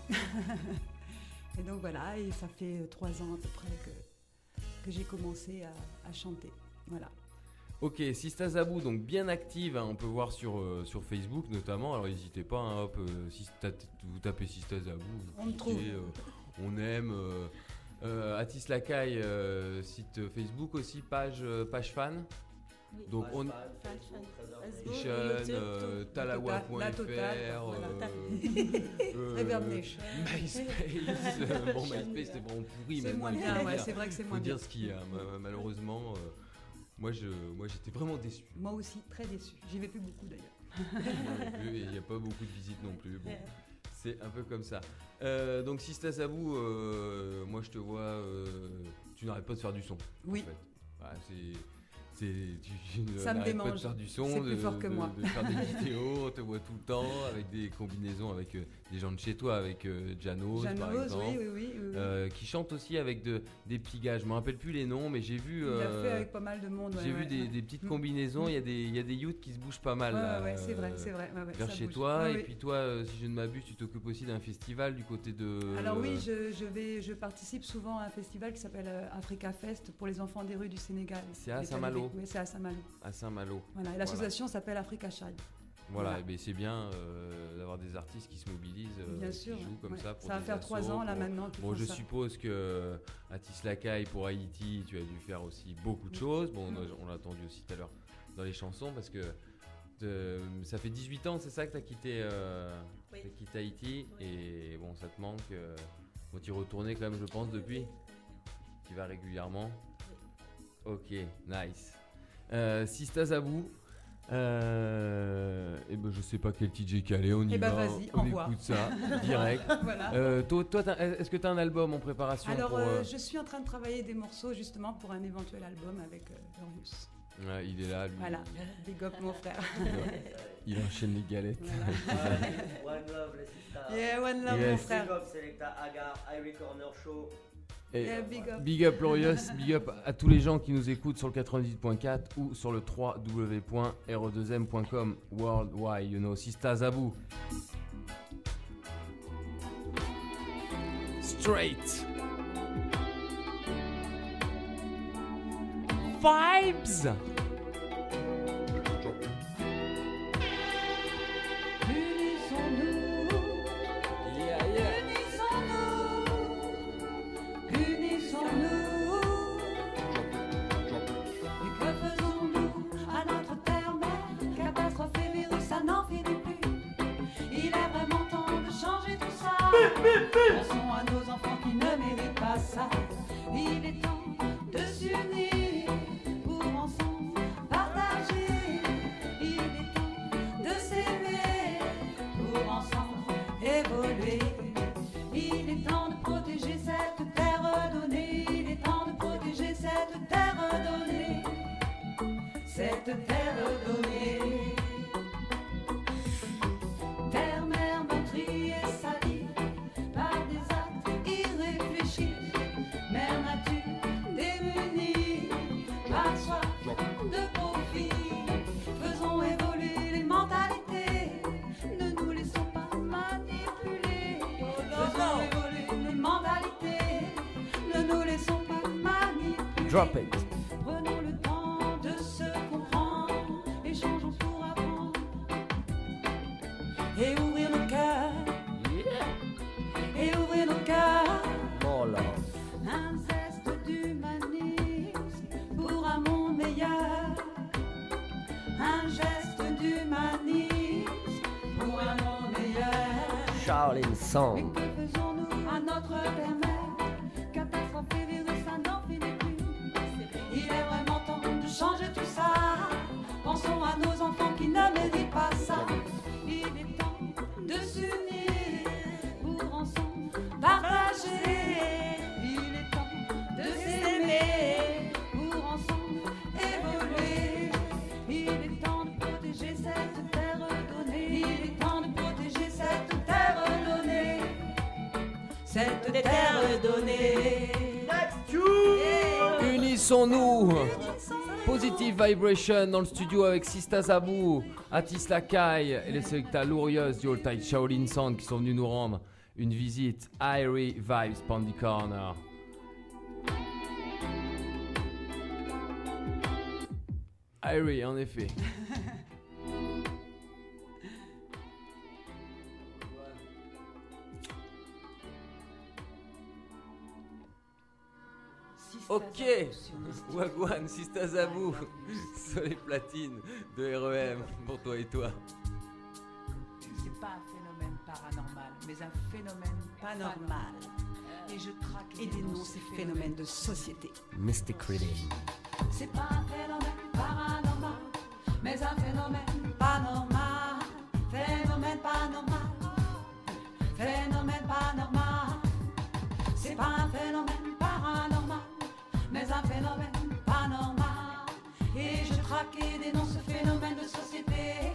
Et donc voilà, et ça fait euh, trois ans à peu près que, que j'ai commencé à, à chanter. Voilà. Ok, Sista Zabou, donc bien active, hein, on peut voir sur, euh, sur Facebook notamment. Alors n'hésitez pas, hein, hop, euh, si ta- vous tapez Sista Zabou, vous On me trouve. cliquez, euh, on aime. Euh, euh, Atis Lacaille, euh, site Facebook aussi, page, euh, page fan. Oui. Donc on. Facebook, Nation, YouTube, euh, tout. talawa point La f r, totale, euh, voilà. euh, Reverb Nation. MySpace. euh, bon, MySpace c'est vraiment pourri C'est maintenant. moins il faut bien, le ouais, dire. c'est vrai que c'est Faut moins dire bien. ce qu'il y a. Ma- Malheureusement, euh, moi je, moi j'étais vraiment déçu. Moi aussi, très déçue. J'y vais plus beaucoup d'ailleurs. Il n'y a pas beaucoup de visites non plus. Bon, c'est un peu comme ça. Euh, donc Sista Zabou, euh, moi je te vois, euh, tu n'arrêtes pas de faire du son. Oui. En fait. Voilà, c'est, c'est, tu, tu Ça me n'arrêtes pas de démange. faire du son, C'est plus de, fort que de- moi. de faire des vidéos, on te voit tout le temps avec des combinaisons avec euh, des gens de chez toi, avec euh, Janos, par Janos, exemple, oui, oui, oui, oui, oui. euh, qui chante aussi avec de, des petits gars. Je me rappelle plus les noms, mais j'ai vu. Il l'a euh, fait avec pas mal de monde. ouais, j'ai ouais, vu des, ouais. des petites Mm. combinaisons. Il y a des, il y a des youths qui se bougent pas mal. Ouais, là, ouais, c'est vrai, euh, c'est vrai, ouais, ouais, vers ça chez bouge. toi. Ouais, et oui. puis toi, euh, si je ne m'abuse, tu t'occupes aussi d'un festival du côté de. Alors oui, je, je, vais, je participe souvent à un festival qui s'appelle euh, Africa Fest pour les enfants des rues du Sénégal. C'est à Les Saint-Malo. talibés. Oui, c'est à Saint-Malo. À Saint-Malo. Voilà, et l'association s'appelle Africa Child. Voilà, Voilà. et ben c'est bien euh, d'avoir des artistes qui se mobilisent, euh, Bien qui sûr, jouent comme ouais. ça. Pour Ça va des faire assos, trois ans, là, pour- maintenant, qu'ils Bon, font je ça. suppose que euh, Atis Lacaille pour Haïti, tu as dû faire aussi beaucoup de choses. Bon, on, a- on l'a entendu aussi tout à l'heure dans les chansons parce que te- ça fait dix-huit ans, c'est ça que tu as quitté, euh, Oui. t'as quitté Haïti et bon, ça te manque. Euh, bon, tu y retourner quand même, je pense, depuis. Tu y vas régulièrement. Ok, nice. Euh, Sista Zabou. Euh, et ben je sais pas quel titre j'ai calé, on y Eh ben, va, vas-y, on envoie. écoute ça direct. Voilà. Euh, toi, toi, t'as- est-ce que tu as un album en préparation Alors, pour, euh, euh, je suis en train de travailler des morceaux justement pour un éventuel album avec euh, Glorious. Ouais, il est là, lui. Voilà, big up mon frère. Il enchaîne les galettes. One love, les sisters. Yeah, one love, Yes. mon frère. Big up, Selecta Agar, Irie Corner Show. Et Yeah, big up. big up Glorious, big up à tous les gens qui nous écoutent sur le quatre-vingt-dix point quatre ou sur le w w w point r e deux m point com worldwide, you know, Sista Zabou. Straight Vibes. Yeah, yeah. Unissons-nous. Et que faisons-nous à notre terre-mère? Catastrophe et virus, ça n'en finit plus. Il est vraiment temps de changer tout ça. Pensons à nos enfants qui ne méritent pas ça. Il est temps de s'unir pour ensemble partager. Il est temps de s'aimer pour ensemble évoluer. Il est temps de protéger cette terre donnée. Il est temps de protéger cette terre donnée. Cette terre donnée. Terre, mer, meurtrie et salie par des actes irréfléchis. Mère nature démunie par soif de profit. Faisons évoluer les mentalités. Ne nous laissons pas manipuler. Faisons évoluer les mentalités. Ne nous laissons pas manipuler. Drop it. Prenons le temps de se comprendre. Échangeons pour apprendre. Et ouvrir nos cœurs. Et ouvrir nos cœurs. More love. Un zeste d'humanisme pour un monde meilleur. Un geste d'humanisme pour un monde meilleur. Shaolin Song. Que faisons-nous à notre terre-mère? Catastrophe et virus, ça n'en finit plus. Il est vraiment temps de changer tout ça. Pensons à nos enfants qui ne méritent pas ça. Il est temps de s'unir pour ensemble partager. Il est temps de s'aimer pour ensemble évoluer. Il est temps de protéger cette terre donnée. Il est temps de protéger cette terre donnée. Cette terre donnée. Unissons-nous. Positive Vibration dans le studio avec Sista Zabou, Atis Lakai et les Selecta Glorious du Old Time Shaolin Sound qui sont venus nous rendre une visite. Irie Vibes Pandy Corner. Irie, en effet. Ok, Wagwan, Sista Zabou, sur les platines de R E M, pour toi et toi. C'est pas un phénomène paranormal, mais un phénomène Pas normal. Et je traque Et dénonce ces phénomènes de société. Mystic Rhythm. C'est pas un phénomène paranormal, mais un phénomène pas normal. Phénomène pas normal. Phénomène pas normal. C'est pas un phénomène paranormal, mais un phénomène pas normal. Et je traque et dénonce ce phénomène de société.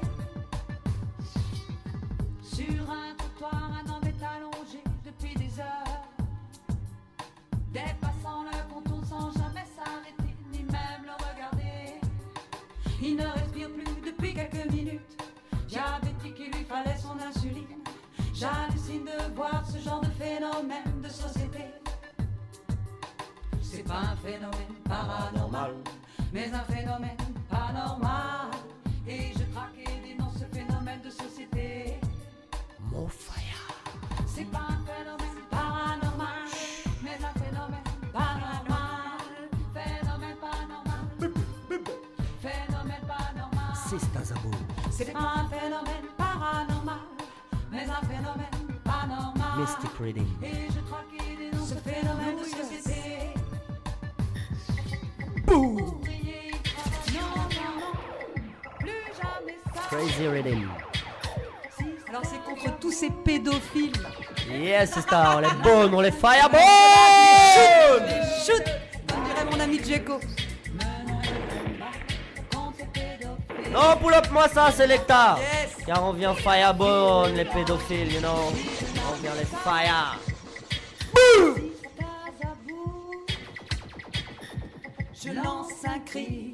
Sur un trottoir, un homme est allongé depuis des heures, dépassant le contour sans jamais s'arrêter, ni même le regarder. Il ne respire plus depuis quelques minutes, diabétique, il lui fallait son insuline. J'hallucine de voir ce genre de phénomène de société. C'est pas un phénomène paranormal, mais un phénomène pas normal. Et je traque et dénonce ce phénomène de société. More fire. C'est pas un phénomène paranormal, mais un phénomène pas normal. Phénomène pas normal. Phénomène pas normal. Sista Zabou. C'est pas un phénomène paranormal, mais un phénomène pas normal. Mystic Rhythm. Et je traque et dénonce ce phénomène de société. Boom. Ouvrier, non, non, non, plus jamais ça. Crazy Rhythm. Alors c'est contre tous ces pédophiles. Yes, Sista, on les bonnes, on les fireball. Shoot, shoot. On dirait mon ami Djeko. Non, pull up moi ça, Selecta. Yes. Car on vient fireborn, les pédophiles, you know. On vient les fire. Je lance un cri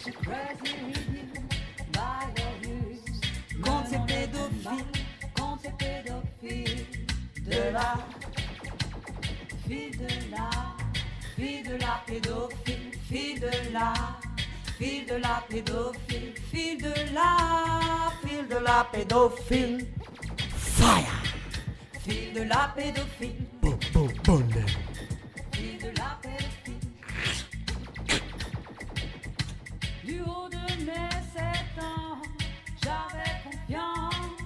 contre ces pédophiles, contre ces pédophiles de la fille de la fille de la pédophile, fille de la fille de la pédophile, fille de la fille de la pédophile, fire, fille de la pédophile, fille de la pédophile. Du haut de mes sept ans, j'avais confiance.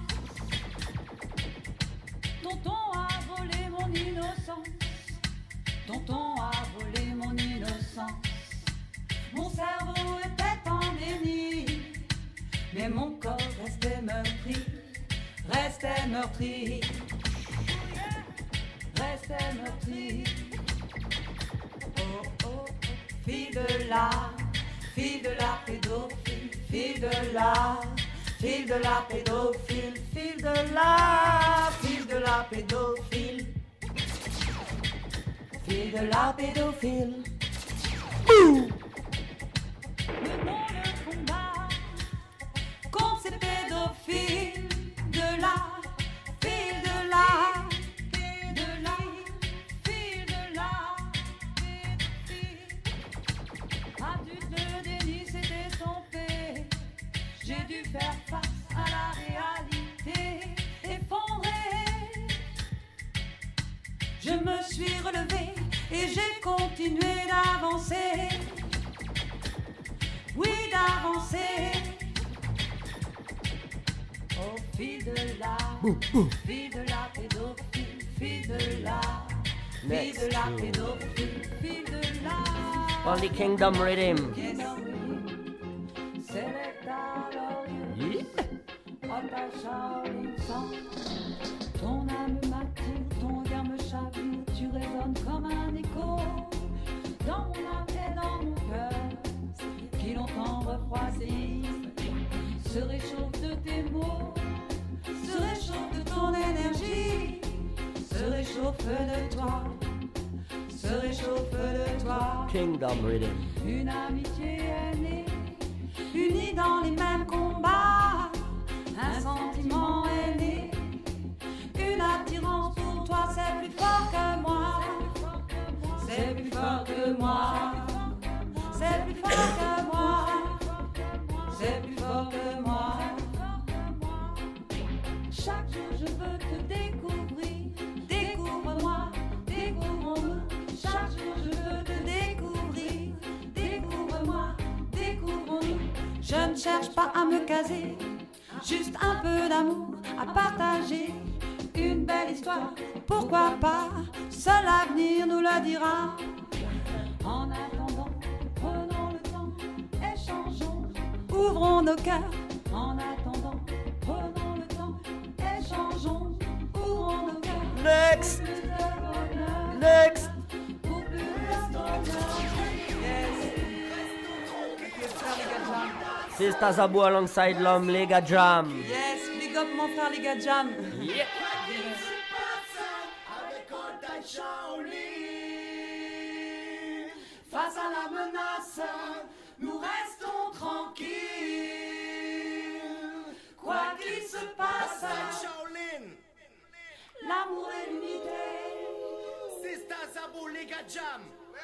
Tonton a volé mon innocence. Tonton a volé mon innocence. Mon cerveau était en déni, mais mon corps restait meurtri, restait meurtri, restait meurtri. Oh oh, fille de la, fille de la pédophile, fille de la, fille de la pédophile, fille de la, fille de la pédophile, fille de la pédophile. Menons le combat contre ces pédophiles de la, fille de la, fille de la, fille de la, pédophile. Adulte, le déni s'est estompé. J'ai dû faire face à la réalité effondrée. Je me suis relevée et j'ai continué d'avancer. Oui, d'avancer. Oh, fille de la, fille de la pédophile, fille de la, fille de la pédophile, fille de la. On the Kingdom Rhythm. Selecta l'orient, Alta Shaolin Sang. Ton âme m'attire, ton regard me chavire, tu résonnes comme un écho dans mon âme et dans mon cœur, qui longtemps refroidi, se réchauffe de tes mots, se réchauffe de ton énergie, se réchauffe de toi, se réchauffe de toi. Kingdom Rhythm. Une amitié est née, unie dans les mêmes combats, un sentiment est né, une attirance pour toi, c'est plus fort que moi, c'est plus fort que moi, c'est plus fort que moi, c'est plus fort que moi. Chaque jour je veux te découvrir, découvre-moi, découvre-nous. Chaque jour je veux te découvrir, découvre-moi, découvre-nous. Je ne cherche pas à me caser, juste un peu d'amour à partager. Une belle histoire, pourquoi pas, seul l'avenir nous le dira. En attendant, prenons le temps, échangeons, ouvrons nos cœurs. En attendant, prenons le temps, échangeons, ouvrons nos cœurs. Next, next. Pour plus de bonheur. Yes. Sister Zabou alongside l'homme, Lega Jam. Yes, big up mon frère les gars Jam. Yeah. Face à la menace, nous restons tranquilles. Quoi qu'il se passe, l'amour et l'unité. Sister Zabou, Lega Jam.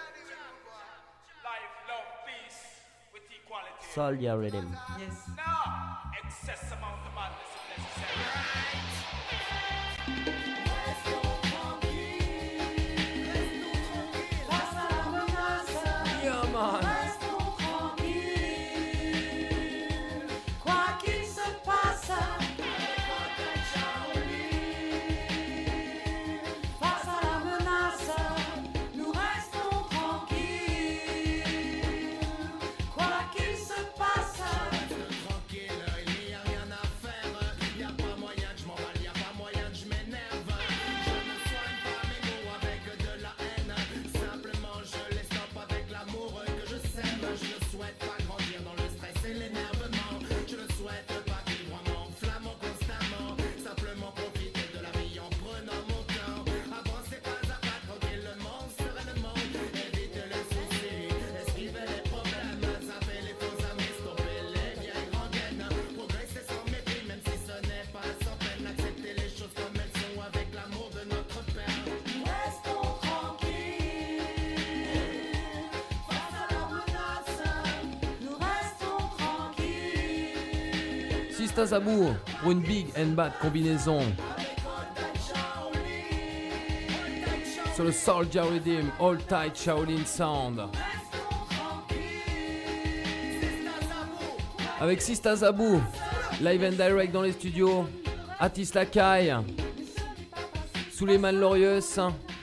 Life, love, peace, with equality. Soldier Rhythm. Yes. Now, excess amount of madness is necessary. Yeah, man. Restons tranquilles. Quoi qu'il se passe, face à la menace, nous restons tranquilles. Quoi qu'il se passe, Tranquille, il n'y a rien à faire. Y a pas moyen que je m'emballe, y a pas moyen que je m'énerve. Je Sista Zabou pour une big and bad combinaison. Sur le Soulja Rhythm, All Tight Shaolin Sound. Avec Sista Zabou, live and direct dans les studios. Atis Lacaille, Souleymane Lorius.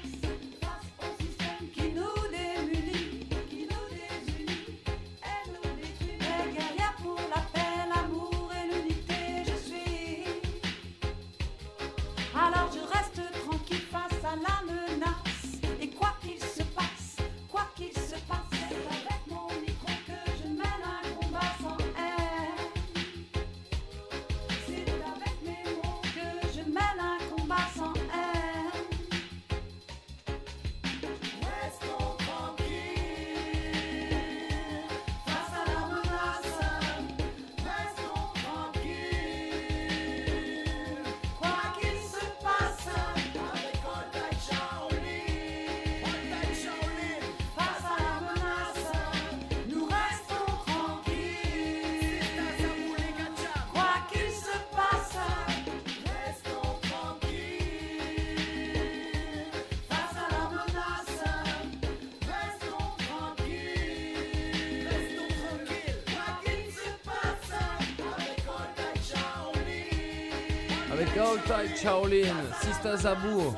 Avec All Tight Shaolin, Sista Zabou.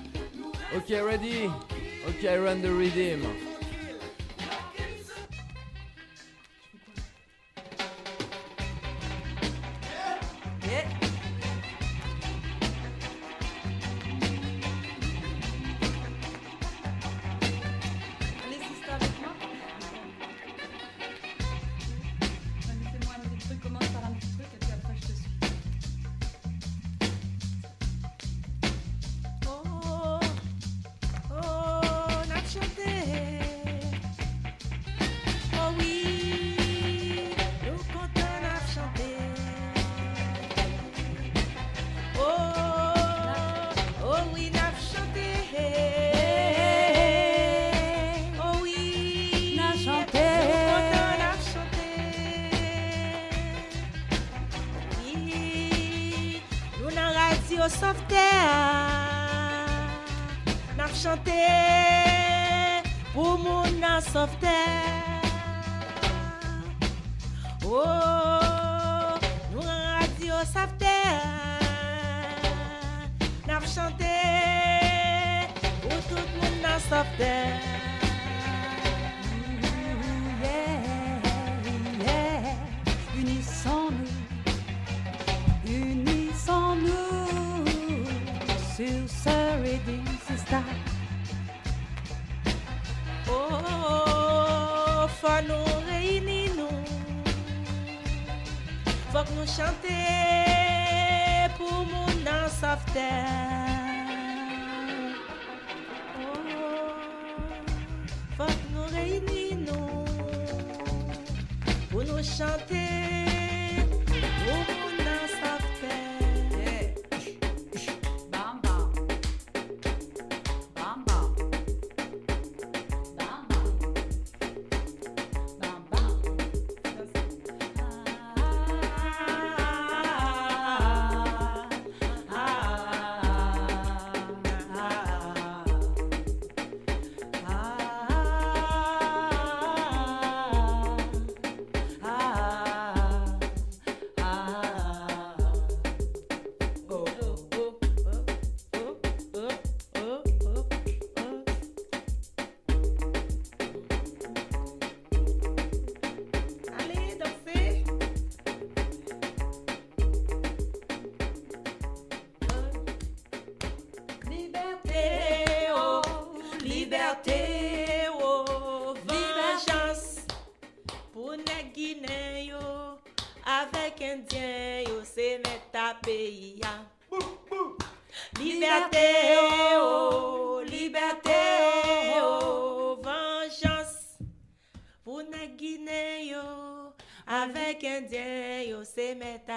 Ok, ready? Ok, run the rhythm.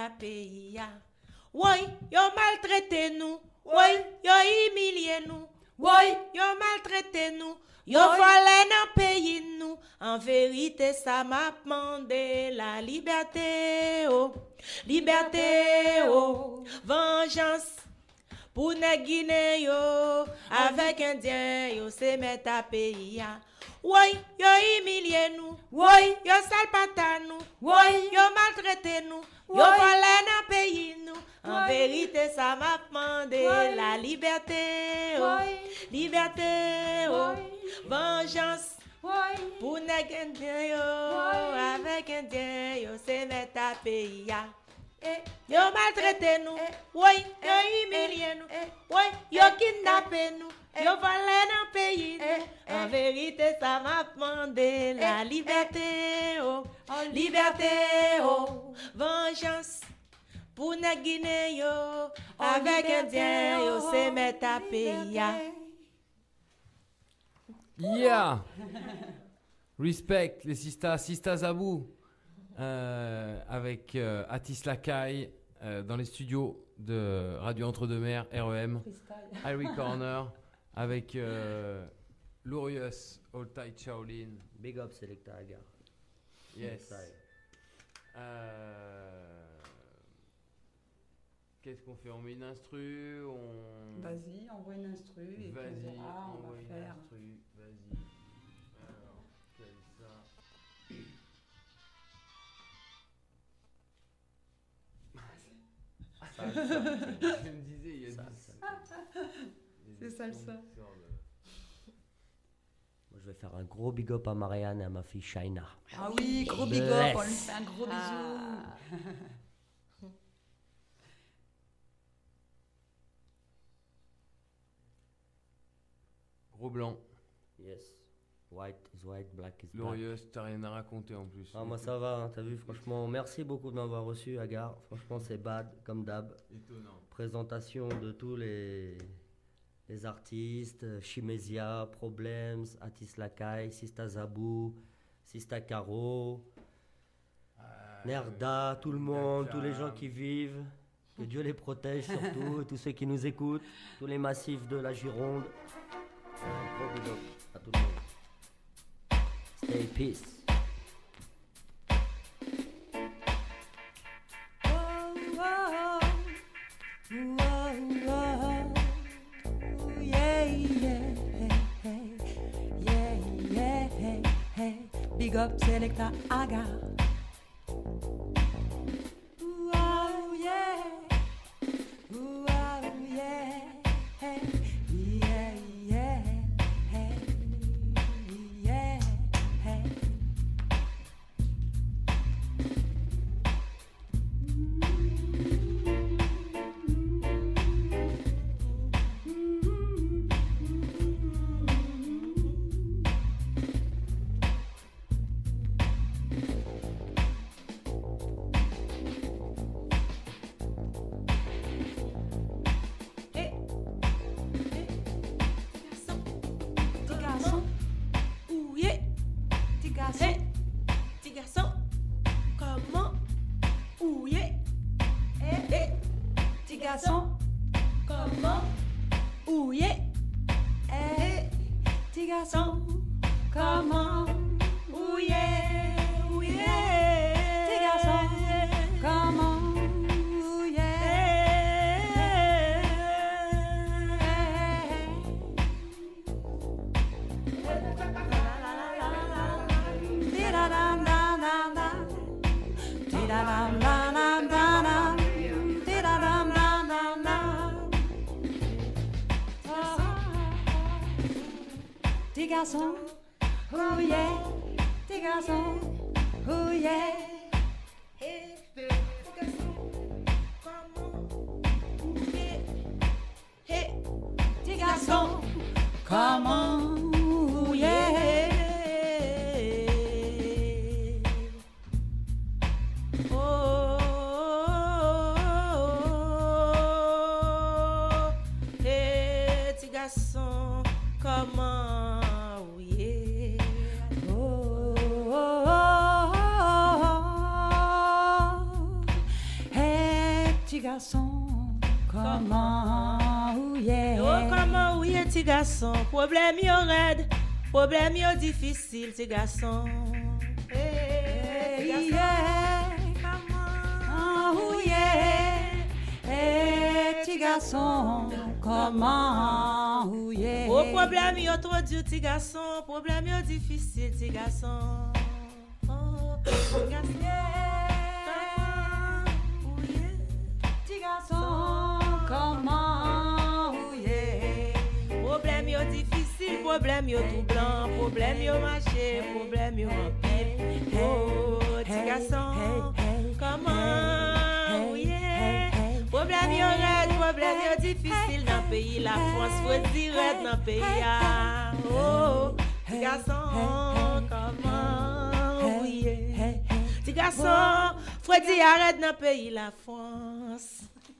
Oui, yo maltraité nous. Oui, yo humilié nous. Oui, yo maltraité nous. Yo volé dans pays nous. En vérité, ça m'a demandé la liberté, oh. Liberté, oh. Vengeance. Pour les Guinéens, yo. Avec Indiens, yo, c'est mettre à pays, ya. Oui, yo humilié nous. Oui, yo salpata nous. Oui, yo maltraité nous. Yo volé dans pays nous. En vérité, ça m'a demandé la liberté, oh. Liberté, oh. Vengeance. Pour les Indiens, yo. Avec Indiens, yo, c'est mettre à pays, ya. Yo maltraité nous, oui, yo humilié nous, oui, yo kidnappé nous, yo volé dans pays nous. En vérité, ça m'a demandé la liberté, oh, liberté, oh, vengeance. Pour les Guinéens, yo, avec Indiens, yo, c'est mettre à pays, ya. Yeah! Respect, les Sista, Sista Zabou. Euh, avec euh, Atis Lacaille euh, dans les studios de Radio Entre-deux-Mers, R E M, Irie Corner, avec euh, Lurius, Old Tight Shaolin. Big up Selecta Agar. Yes. Euh, Qu'est-ce qu'on fait? On met une instru on... Vas-y, envoie une instru. Et Vas-y, puis on verra, on envoie va une faire. instru. Vas-y. Alors, quel est ça? Salsa. Je me disais, il y a Salsa. C'est salsa. Moi, je vais faire un gros big up à Marianne et à ma fille Shaina. Ah oui, gros big up, on lui fait un gros bisou. Gros blanc. Yes. White is white, black is black. Glorieuse, t'as rien à raconter en plus. Ah, moi ça va, hein, t'as vu, franchement, merci beaucoup de m'avoir reçu, Agar. Franchement, c'est bad, comme d'hab. Étonnant. Présentation de tous les, les artistes, Chimesia, Problems, Atis Lacaille, Sista Zabou, Sista Caro, euh, Nerda, tout le monde, tous les gens qui vivent. Que Dieu les protège surtout, et tous ceux qui nous écoutent, tous les massifs de la Gironde. Un gros big up à tout le monde. Stay peace. Big up Selecta Agar. Oh yeah, oh yeah, yeah, yeah, yeah, yeah. Comment? Où y est? Eh, petit garçon. Comment? Où y est? Où y est? Petit garçon. Comment? Où y Petit garçon, oh yeah, petit garçon, oh yeah. Hey, petit garçon, comment, yeah. Hey, petit garçon, comment, yeah. Oh, hey, petit garçon, comment. Garçon, comment, où y est? Oh, comment, où y est, petit garçon, problème yo raide, problème yo difficile, petit garçon. Hey, hey, yeah, come on, oh yeah, hey, petit garçon, comment, oh yeah. Oh, problème yo trop dur, petit garçon, problème yo difficile, petit garçon. Oh, petit garçon, oh yeah, petit garçon, comment, oh yeah. Problème yo difficile, problème yo tout blanc, problème yo marché, problème yo en pile. Oh, petit garçon, comment, oh yeah. Problème yo raide, problème yo difficile dans le pays, la France faut dire raide dans le pays. Ah. Oh, petit garçon, comment, oh yeah. Petit garçon, faut dire arrête dans le pays, la France.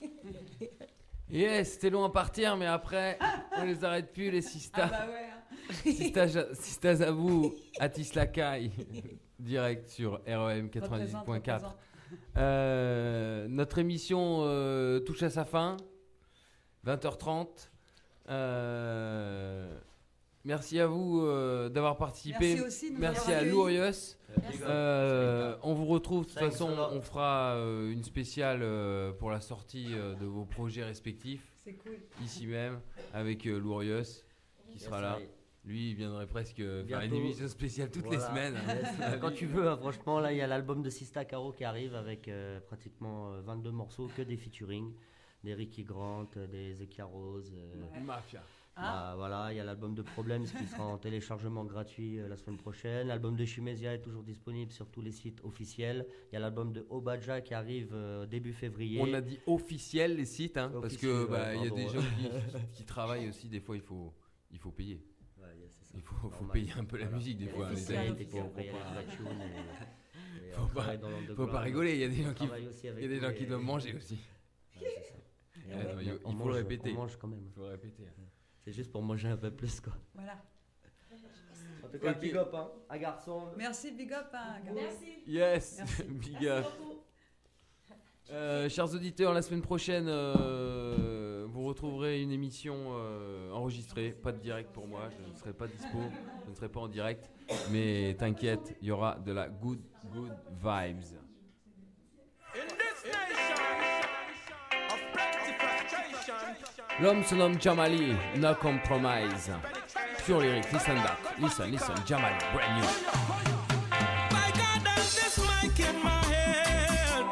Yes, c'était long à partir, mais après, on les arrête plus, les sistas. Ah bah ouais. Sistas, sistas à vous, Atis Lacaille, direct sur R E M quatre-vingt-dix-huit point quatre. Euh, notre émission euh, touche à sa fin, vingt heures trente. Euh, merci à vous euh, d'avoir participé. Merci aussi de nous Merci avoir à accueillis. Lourios. Merci. Euh, on vous retrouve, de toute Thanks façon, a lot. on fera euh, une spéciale euh, pour la sortie euh, de vos projets respectifs. C'est cool. Ici même, avec euh, Lourios, qui sera Yes, là. I- Lui, il viendrait presque faire une Bientôt. émission spéciale toutes Voilà. les semaines. Yes. Quand tu veux, hein, franchement, là, il y a l'album de Sista Caro qui arrive avec euh, pratiquement euh, vingt-deux morceaux, que des featuring, des Ricky Grant, euh, des Zekia Rose. euh, Mafia. bah, voilà, il y a l'album de Problems qui sera en téléchargement gratuit euh, la semaine prochaine. L'album de Chimesia est toujours disponible sur tous les sites officiels. Il y a l'album de Obadja qui arrive euh, début février. On a dit officiel les sites, hein, parce que Officiel, bah, ouais, il y a pardon, des ouais. gens qui, qui travaillent aussi. Des fois, il faut, il faut payer. Ouais, yeah, c'est ça. Il faut, faut Normal. payer un peu la Voilà. musique des Il y a fois. les officiel, amis. et puis après, il y a les iTunes et- et Faut on pas, travaille dans faut l'underground. pas rigoler. Il y a des gens On qui, travaille aussi il y a avec des gens les- qui doivent manger aussi. Ouais, c'est ça. Et Ouais, on- non, il on il faut mange- le répéter. On mange quand même. Il faut le répéter. C'est juste pour manger un peu plus, quoi. Voilà. En tout cas, Ok. big up, hein, à garçon. Merci, big up. Hein, gars. Merci. Yes, Merci. big up. Euh, chers auditeurs, la semaine prochaine, euh, vous retrouverez une émission euh, enregistrée, pas de direct pour moi, je ne serai pas dispo, je ne serai pas en direct, mais t'inquiète, il y aura de la good, good vibes. In this nation of plenty frustration, L'homme se nomme Jamali, no compromise. Pure lyrics, listen back, listen, listen, Jamali, brand new. my God, there's this mic in my hand.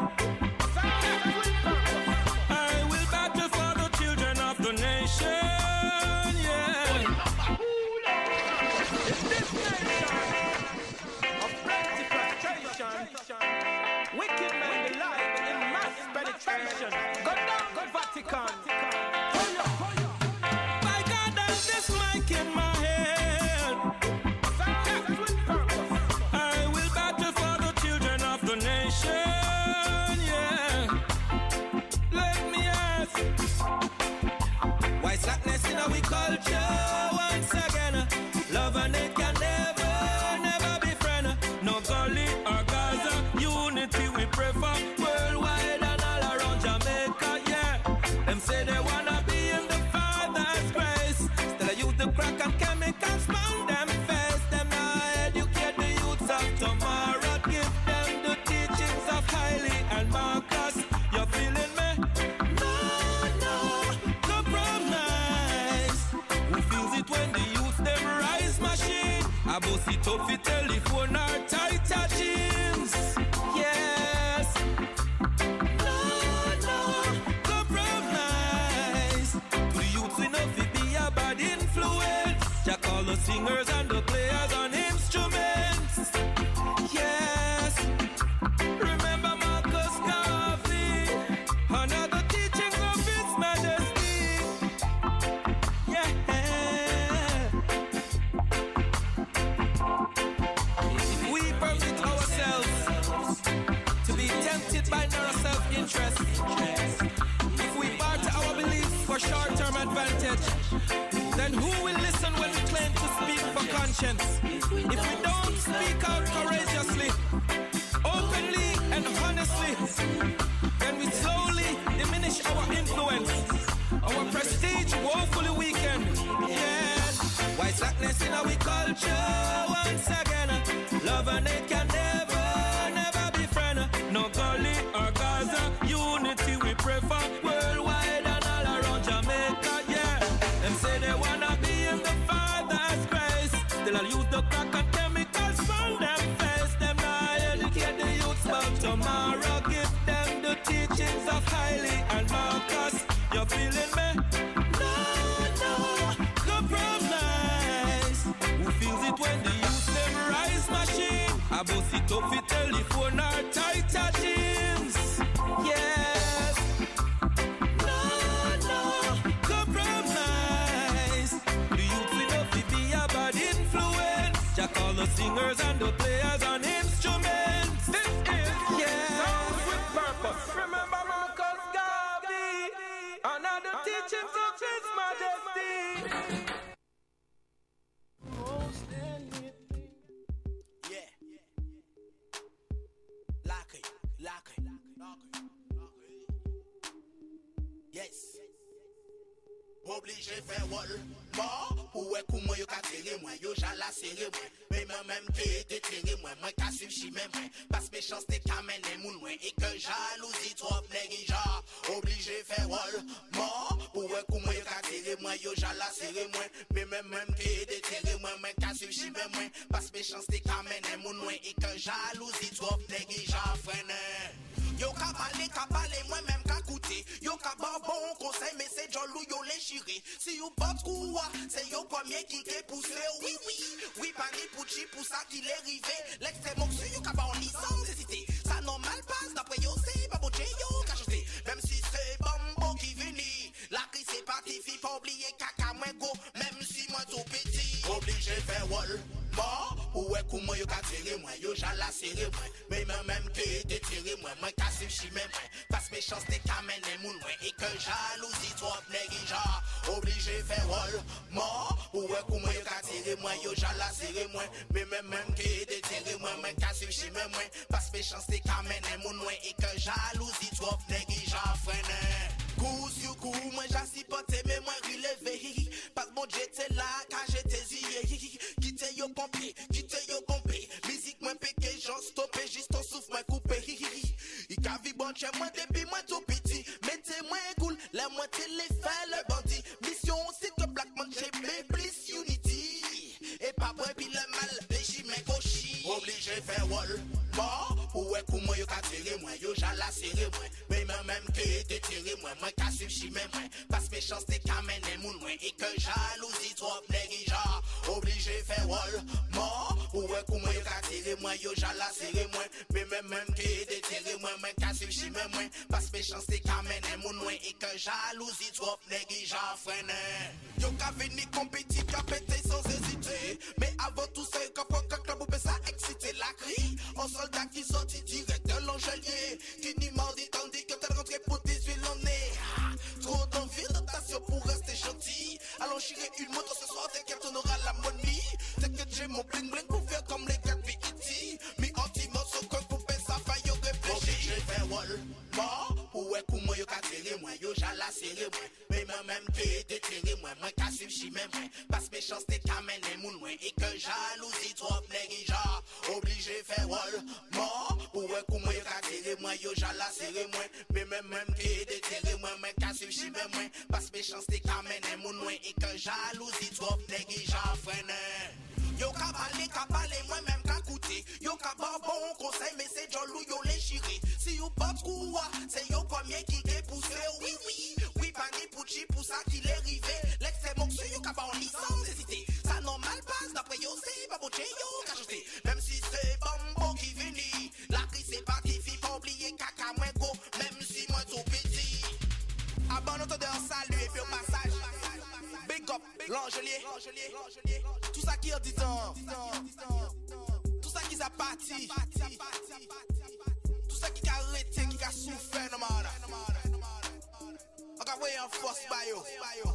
I will battle for the children of the nation. Yeah. In this nation of plenty frustration, wicked men delight in mass penetration. Go down, go Vatican. My God, there's this mic in my hand. I will battle for the children of the nation. Yeah. Let me ask, why slackness in our culture? Once again, love and hate can never, never be friend. No gully or Gaza, unity we prefer. Worldwide and all around Jamaica, yeah. Them say they wanna be in the Father's grace. Still I use the crack and chemicals on them face. Them now educate the youths of tomorrow. Give them the teachings of Haile and Marcus. You feeling me? No, no, compromise. Who feels it when the youth them rise machine? I bust it up for telephone or tighter jeans. Yes. No, no, compromise. To the youths we know fi be a bad influence. Jack all the singers and the players on instruments. Yes. Remember Marcus Garvey. Another teaching of His Majesty. Yeah. If we permit ourselves to be tempted by narrow self-interest, if we barter our beliefs for short-term advantage, then who will listen when we claim to speak for conscience? If we don't speak out courageously, openly and honestly, then we slowly diminish our influence, our prestige woefully weakened. Yeah. tough it telephone or tighter jeans. Yes. No, no, compromise. The youth we know fi be a bad influence. Jack all the singers and the players on instruments. This is yeah. Songs with purpose. Remember Marcus Garvey. Another teachings of His Majesty. Yeah. Lock it, lock it, lock it. Yes. Obligé faire wall. Bon, pour ouais comment yo ka tiré moi, yo jala serré moi. Mais moi même qui était tiré moi, moi ka suivre chi même moi. Parce méchanceté ka mène moun loin et que jalousie trop négligent. Obligé faire wall. Bon, pour ouais comment yo ka tiré moi, yo jala serré moi. Mais même même qui était tiré moi, moi ka suivre chi même moi. Parce méchanceté ka mène moun loin et que jalousie trop négligent freine. Yo ka parler, ka parler, moi même ka coûter. Yo ka bon bon conseil, mais c'est jolou yo les chiré. Si yo pas quoi, c'est yo premier qui est poussé. Oui, oui, oui, pas ni pouchi pour ça qu'il est rivé. L'extrême oxy, yo ka ba en licence, hésité. Ça normal passe, d'après yo, c'est pas beau, yo, ka jeté. Même si c'est bambo qui vini. La crise c'est parti, fi pas oublier caca, moi go. Même si moi tout petit. Obligé faire wall. Bon, ou est comment yo ka tiré moi, yo jala serré moi. Mais même même qui était tiré moi, moi ka suivre chi même moi. Parce méchanceté ka mène moun loin et que jalousie trop négligent. Obligé faire wall. Bon, ou est comment yo ka tiré moi, yo jala serré moi. Mais même même qui était tiré moi, moi ka suivre chi même moi. Parce méchanceté ka mène moun loin et que jalousie trop négligent freine. Cous you cou, moi j'assipote mais moi relevé. Parce mon Dieu t'es là quand j'étais zié. Quitte yo pompier, quitte yo pompier. Musique moi péqué, j'en stoppé, juste ton souffle moi coupé. Il ka vi bon chez moi depuis moi tout petit. Mettez-moi cool, la moitié les fait le bandit. Mission c'est que Black Man j'ai plus unity. Et pas vrai puis le mal, les chimés gauchi. Obligé faire wall. Bon, ou est comment yo ka tiré moi, yo jala serré moi. Mais même même qui était tiré moi, moi ka suivre chi même moi. Parce méchanceté ka mène moun loin et que jalousie trop négligent. Obligé faire wall. Bon, ou est comment yo ka tiré moi, yo jala serré moi. Mais même même qui était tiré moi, moi ka suivre chi même moi. Parce méchanceté ka mène moun loin et que jalousie trop négligent freine. Yo ka vini compétit, ka pété sans hésiter. Mais avant tout ça, ka prend ka club ou ça exciter la crie. Un soldat qui sortit direct de l'Angelier. Qui n'y mardi tandis que t'es rentré pour dix-huit l'année. Trop d'envie, notation pour rester gentil. Allons chirer une moto ce soir, t'inquiète on aura la money. T'inquiète j'ai mon bling bling pour faire comme les gars de B E T. Mi anti-morceau comme pour faire ça faille au réfléchir. J'ai fait wall. Bon, ou est comment yo ka tiré moi, yo jala serré moi. Mais moi même qui était tiré moi, moi ka suivre chi même moi. Parce méchanceté ka mène moun loin et que jalousie trop négligent. Obligé faire wall. Bon, ou est comment yo ka tiré moi, yo jala serré moi. Mais même même qui était tiré moi, moi ka suivre chi même moi. Parce méchanceté ka mène moun loin et que jalousie trop négligent freine. Yo ka parler, ka parler, moi même ka coûter. Yo ka bon bon conseil, mais c'est jolou yo les chiré. Si yo pas quoi, c'est yo premier qui est poussé. Oui, oui, oui, pas ni pouchi pour ça qu'il est rivé. L'extrême oxy, yo ka ba en licence, hésité. Ça normal passe, d'après yo, c'est pas beau, yo, ka jeté. Même si c'est bambo qui vini. La crise c'est parti, fi pas oublier caca, moi go. Même si moi tout petit. Abonne-toi de un salut et puis au passage. Big up, l'Angelier. Tout ça qui est dit tout ça qui a parti. Tout ça qui a arrêté, qui a souffert, non man. On va voir un force by you.